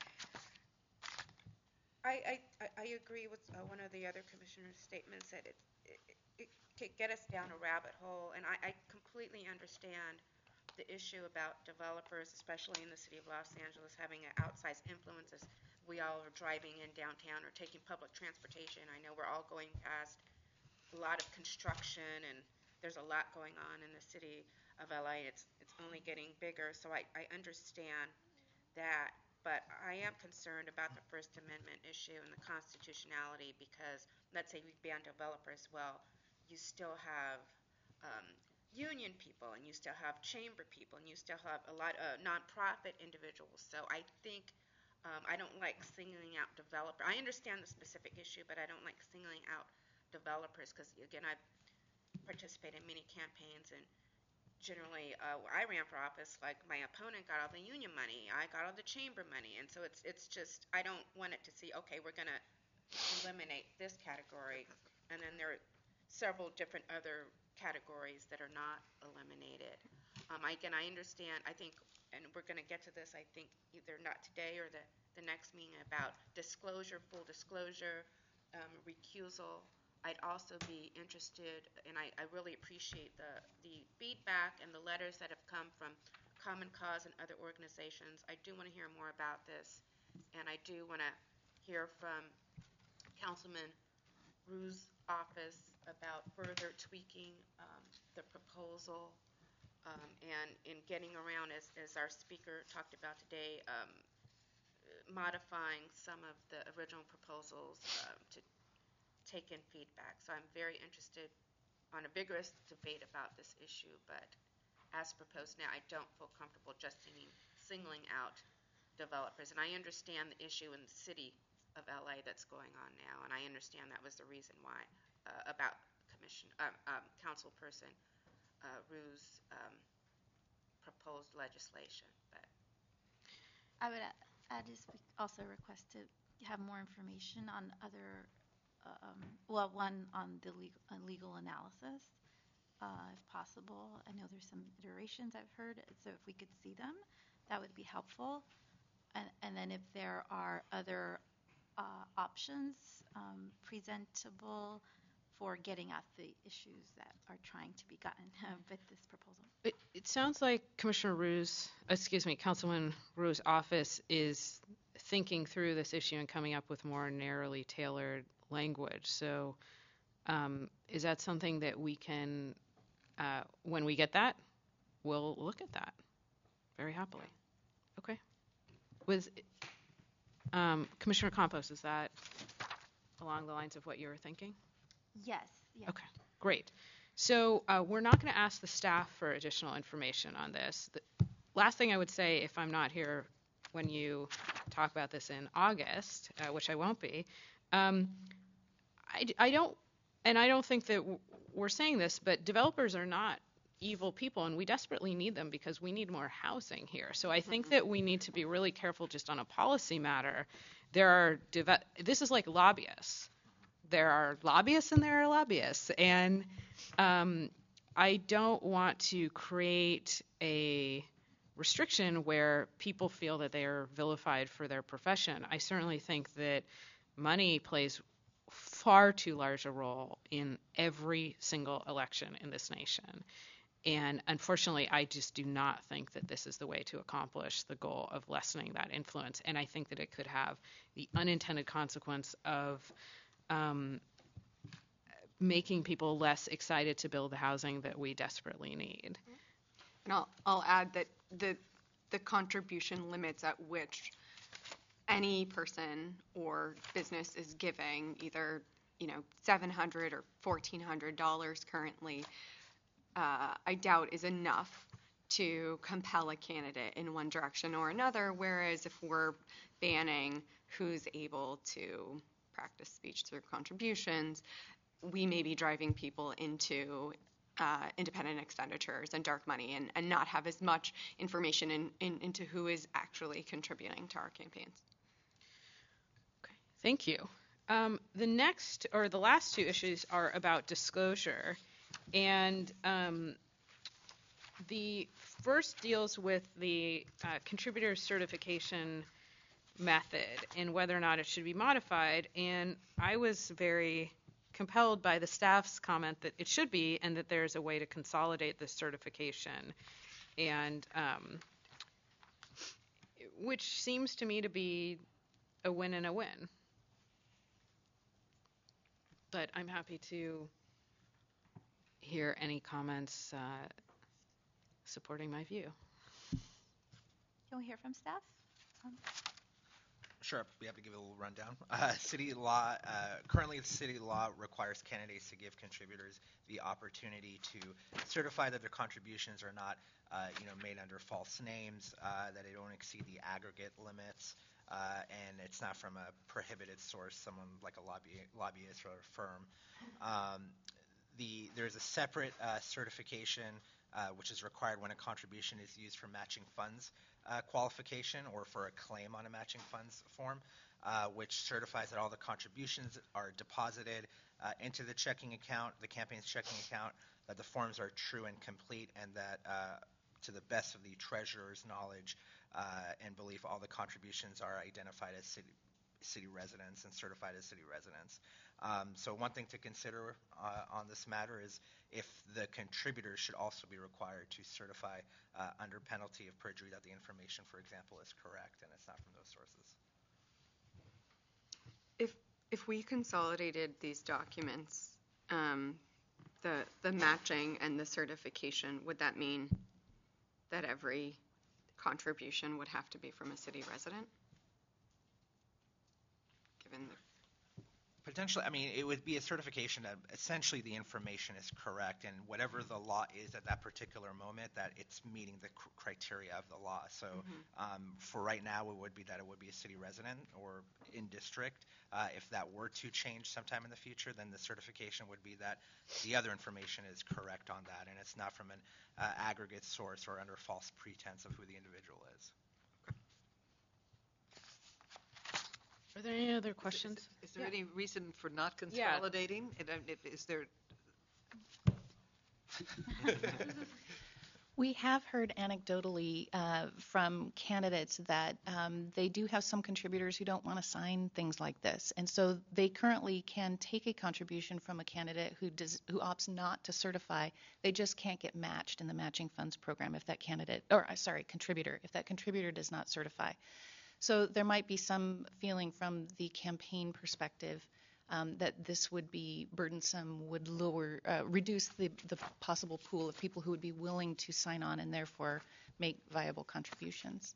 I, I, I- I agree with uh, one of the other commissioner's statements that it, it, it could get us down a rabbit hole, and I, I completely understand the issue about developers, especially in the city of Los Angeles, having an outsized influence as we all are driving in downtown or taking public transportation. I know we're all going past a lot of construction, and there's a lot going on in the city of L A. It's it's only getting bigger, so I, I understand that. But I am concerned about the First Amendment issue and the constitutionality because, let's say we ban developers, well, you still have um, union people, and you still have chamber people, and you still have a lot of nonprofit individuals. So I think um, I don't like singling out developer. I understand the specific issue, but I don't like singling out developers because, again, I've participated in many campaigns, and generally, uh, I ran for office, like my opponent got all the union money, I got all the chamber money, and so it's it's just I don't want it to see, okay, we're going to eliminate this category, and then there are several different other categories that are not eliminated. Um, I, again, I understand. I think, and we're going to get to this. I think either not today or the the next meeting about disclosure, full disclosure, um, recusal. I'd also be interested, and I, I really appreciate the, the feedback and the letters that have come from Common Cause and other organizations. I do want to hear more about this, and I do want to hear from Councilman Rue's office about further tweaking um, the proposal um, and in getting around, as, as our speaker talked about today, um, modifying some of the original proposals um, to take in feedback. So I'm very interested on a vigorous debate about this issue, but as proposed now, I don't feel comfortable just singing, singling out developers. And I understand the issue in the city of L A that's going on now, and I understand that was the reason why uh, about commission, um, um, councilperson uh, Rue's um, proposed legislation. But I would a- add just also request to have more information on other, um, well, one on the legal, on legal analysis, uh, if possible. I know there's some iterations I've heard, so if we could see them, that would be helpful. And, and then if there are other uh, options um, presentable for getting at the issues that are trying to be gotten with this proposal. It, it sounds like Commissioner Rue's, excuse me, Councilman Rue's office is thinking through this issue and coming up with more narrowly tailored language. So um, is that something that we can, uh, when we get that, we'll look at that very happily. Okay. Was um, Commissioner Campos, is that along the lines of what you were thinking? Yes, yes. Okay, great. So uh, we're not going to ask the staff for additional information on this. The last thing I would say, if I'm not here when you talk about this in August, uh, which I won't be, um, I, I don't, and I don't think that w- we're saying this, but developers are not evil people, and we desperately need them because we need more housing here. So I think that we need to be really careful just on a policy matter there are, deve- this is like lobbyists. There are lobbyists and there are lobbyists. And um, I don't want to create a restriction where people feel that they are vilified for their profession. I certainly think that money plays far too large a role in every single election in this nation. And unfortunately, I just do not think that this is the way to accomplish the goal of lessening that influence. And I think that it could have the unintended consequence of um, making people less excited to build the housing that we desperately need. And I'll, I'll add that the, the contribution limits at which any person or business is giving, either, you know, seven hundred dollars or fourteen hundred dollars currently, uh, I doubt is enough to compel a candidate in one direction or another, whereas if we're banning who's able to practice speech through contributions, we may be driving people into uh, independent expenditures and dark money and, and not have as much information in, in, into who is actually contributing to our campaigns. Okay, thank you. Um, the next, or the last two issues are about disclosure. And um, the first deals with the uh, contributor certification method and whether or not it should be modified. And I was very compelled by the staff's comment that it should be, and that there's a way to consolidate this certification, and um, which seems to me to be a win and a win. But I'm happy to hear any comments uh, supporting my view. Can we hear from staff? Um, Sure, we have to give a little rundown. Uh, city law, uh, currently the city law requires candidates to give contributors the opportunity to certify that their contributions are not, uh, you know, made under false names, uh, that they don't exceed the aggregate limits, uh, and it's not from a prohibited source, someone like a lobby, lobbyist or a firm. Um, the there's a separate uh, certification uh, which is required when a contribution is used for matching funds uh, qualification or for a claim on a matching funds form, uh, which certifies that all the contributions are deposited uh, into the checking account, the campaign's checking account, that the forms are true and complete, and that uh, to the best of the treasurer's knowledge uh, and belief, all the contributions are identified as city city residents and certified as city residents. Um, so one thing to consider uh, on this matter is if the contributors should also be required to certify uh, under penalty of perjury that the information, for example, is correct and it's not from those sources. If if we consolidated these documents, um, the the matching and the certification, would that mean that every contribution would have to be from a city resident? Given the Potentially, I mean, it would be a certification that essentially the information is correct, and whatever the law is at that particular moment, that it's meeting the cr- criteria of the law. So mm-hmm. um, for right now, it would be that it would be a city resident or in district. Uh, if that were to change sometime in the future, then the certification would be that the other information is correct on that, and it's not from an uh, aggregate source or under false pretense of who the individual is. Are there any other questions? Is, is, is there yeah. any reason for not consolidating? Yeah. And, uh, is there? We have heard anecdotally uh, from candidates that um, they do have some contributors who don't want to sign things like this, and so they currently can take a contribution from a candidate who does who opts not to certify. They just can't get matched in the matching funds program if that candidate, or uh, sorry, contributor, if that contributor does not certify. So there might be some feeling from the campaign perspective um, that this would be burdensome, would lower, uh, reduce the, the possible pool of people who would be willing to sign on and therefore make viable contributions.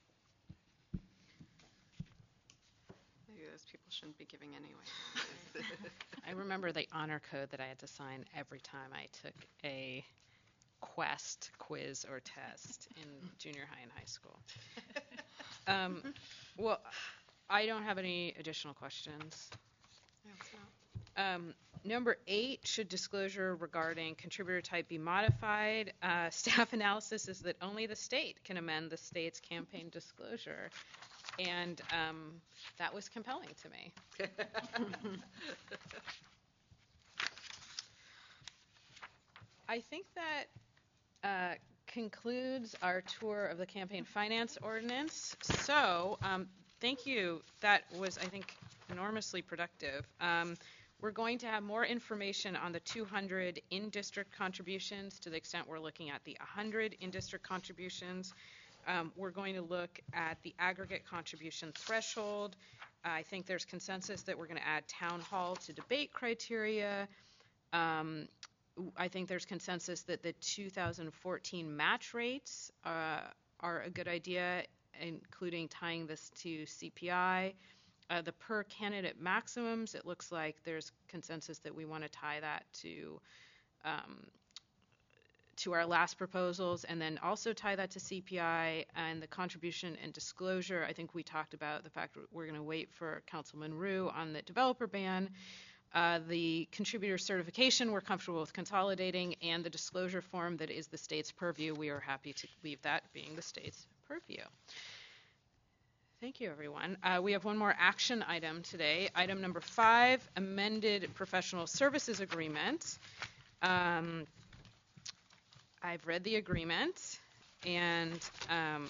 Maybe those people shouldn't be giving anyway. I remember the honor code that I had to sign every time I took a Quest quiz or test in junior high and high school. Um, well, I don't have any additional questions. Um, number eight, should disclosure regarding contributor type be modified? Uh, staff analysis is that only the state can amend the state's campaign disclosure. and um, that was compelling to me. I think that uh, concludes our tour of the campaign finance ordinance. So, um, thank you. That was, I think, enormously productive. Um, we're going to have more information on the two hundred in-district contributions to the extent we're looking at the one hundred in-district contributions. Um, we're going to look at the aggregate contribution threshold. I think there's consensus that we're going to add town hall to debate criteria. Um, I think there's consensus that the two thousand fourteen match rates uh, are a good idea, including tying this to C P I. Uh, the per candidate maximums, it looks like there's consensus that we want to tie that to um, to our last proposals, and then also tie that to C P I and the contribution and disclosure. I think we talked about the fact that we're going to wait for Councilman Rue on the developer ban. Uh, the contributor certification, we're comfortable with consolidating, and the disclosure form that is the state's purview, we are happy to leave that being the state's purview. Thank you, everyone. Uh, we have one more action item today. Item number five, amended professional services agreement. Um, I've read the agreement, and um,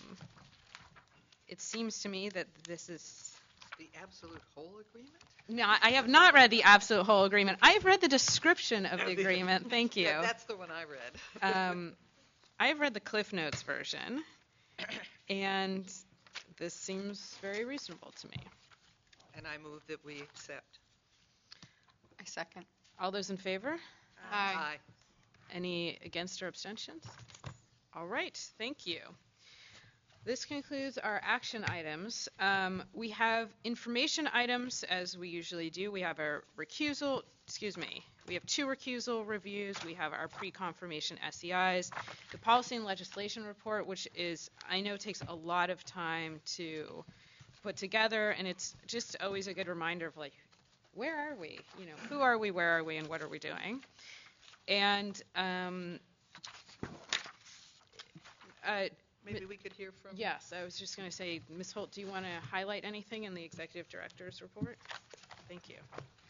it seems to me that this is... The absolute whole agreement? No, I have not read the absolute whole agreement. I've read the description of the agreement. Thank you. Yeah, that's the one I read. um, I've read the Cliff Notes version, and this seems very reasonable to me. And I move that we accept. I second. All those in favor? Aye. Aye. Any against or abstentions? All right, thank you. This concludes our action items. Um, we have information items, as we usually do. We have our recusal, excuse me, we have two recusal reviews. We have our pre-confirmation S E Is, the policy and legislation report, which is, I know takes a lot of time to put together, and it's just always a good reminder of, like, where are we? You know, who are we, where are we, and what are we doing? And um, uh, Maybe we could hear from... Yes, I was just going to say, Miz Holt, do you want to highlight anything in the executive director's report? Thank you.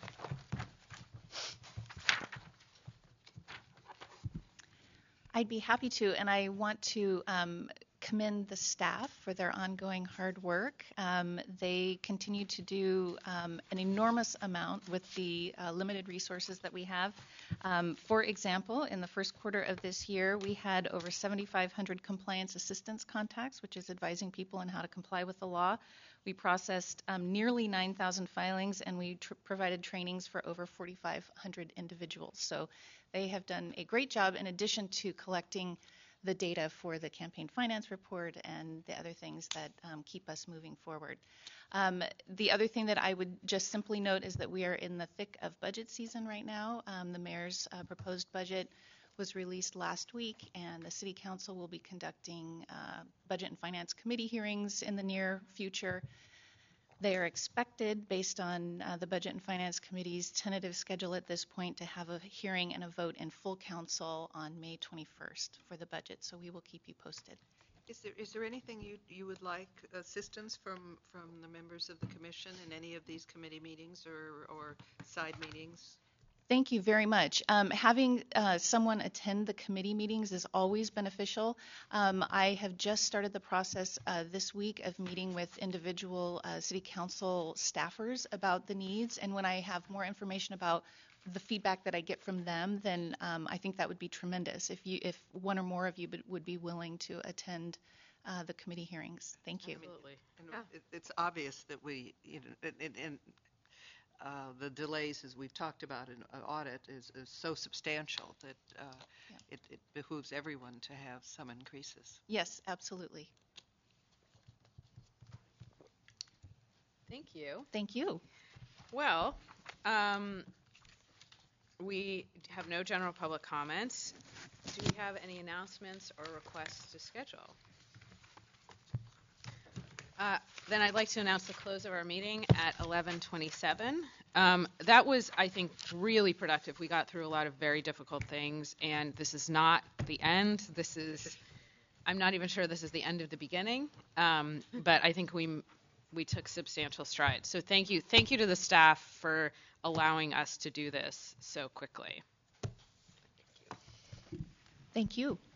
I'd be happy to, and I want to um, commend the staff for their ongoing hard work. Um, they continue to do um, an enormous amount with the uh, limited resources that we have. Um, for example, in the first quarter of this year, we had over seventy-five hundred compliance assistance contacts, which is advising people on how to comply with the law. We processed um, nearly nine thousand filings, and we tr- provided trainings for over forty-five hundred individuals. So they have done a great job in addition to collecting the data for the campaign finance report and the other things that um, keep us moving forward. Um, the other thing that I would just simply note is that we are in the thick of budget season right now. Um, the mayor's uh, proposed budget was released last week, and the city council will be conducting uh, budget and finance committee hearings in the near future. They are expected, based on uh, the Budget and Finance Committee's tentative schedule at this point, to have a hearing and a vote in full council on May twenty-first for the budget, so we will keep you posted. Is there is there anything you you would like assistance from from the members of the commission in any of these committee meetings or or side meetings? Thank you very much. Um, having uh, someone attend the committee meetings is always beneficial. Um, I have just started the process uh, this week of meeting with individual uh, city council staffers about the needs, and when I have more information about the feedback that I get from them, then um, I think that would be tremendous if you, if one or more of you would be willing to attend uh, the committee hearings. Thank you. Absolutely. And yeah. it, it's obvious that we, you know, and, and uh, the delays, as we've talked about in an audit, is, is so substantial that uh, yeah. it, it behooves everyone to have some increases. Yes, absolutely. Thank you. Thank you. Well, um, we have no general public comments. Do we have any announcements or requests to schedule? Uh, then I'd like to announce the close of our meeting at eleven twenty-seven. Um, that was, I think, really productive. We got through a lot of very difficult things, and this is not the end. This is, I'm not even sure this is the end of the beginning, um, but I think we we took substantial strides. So thank you. Thank you to the staff for allowing us to do this so quickly. Thank you.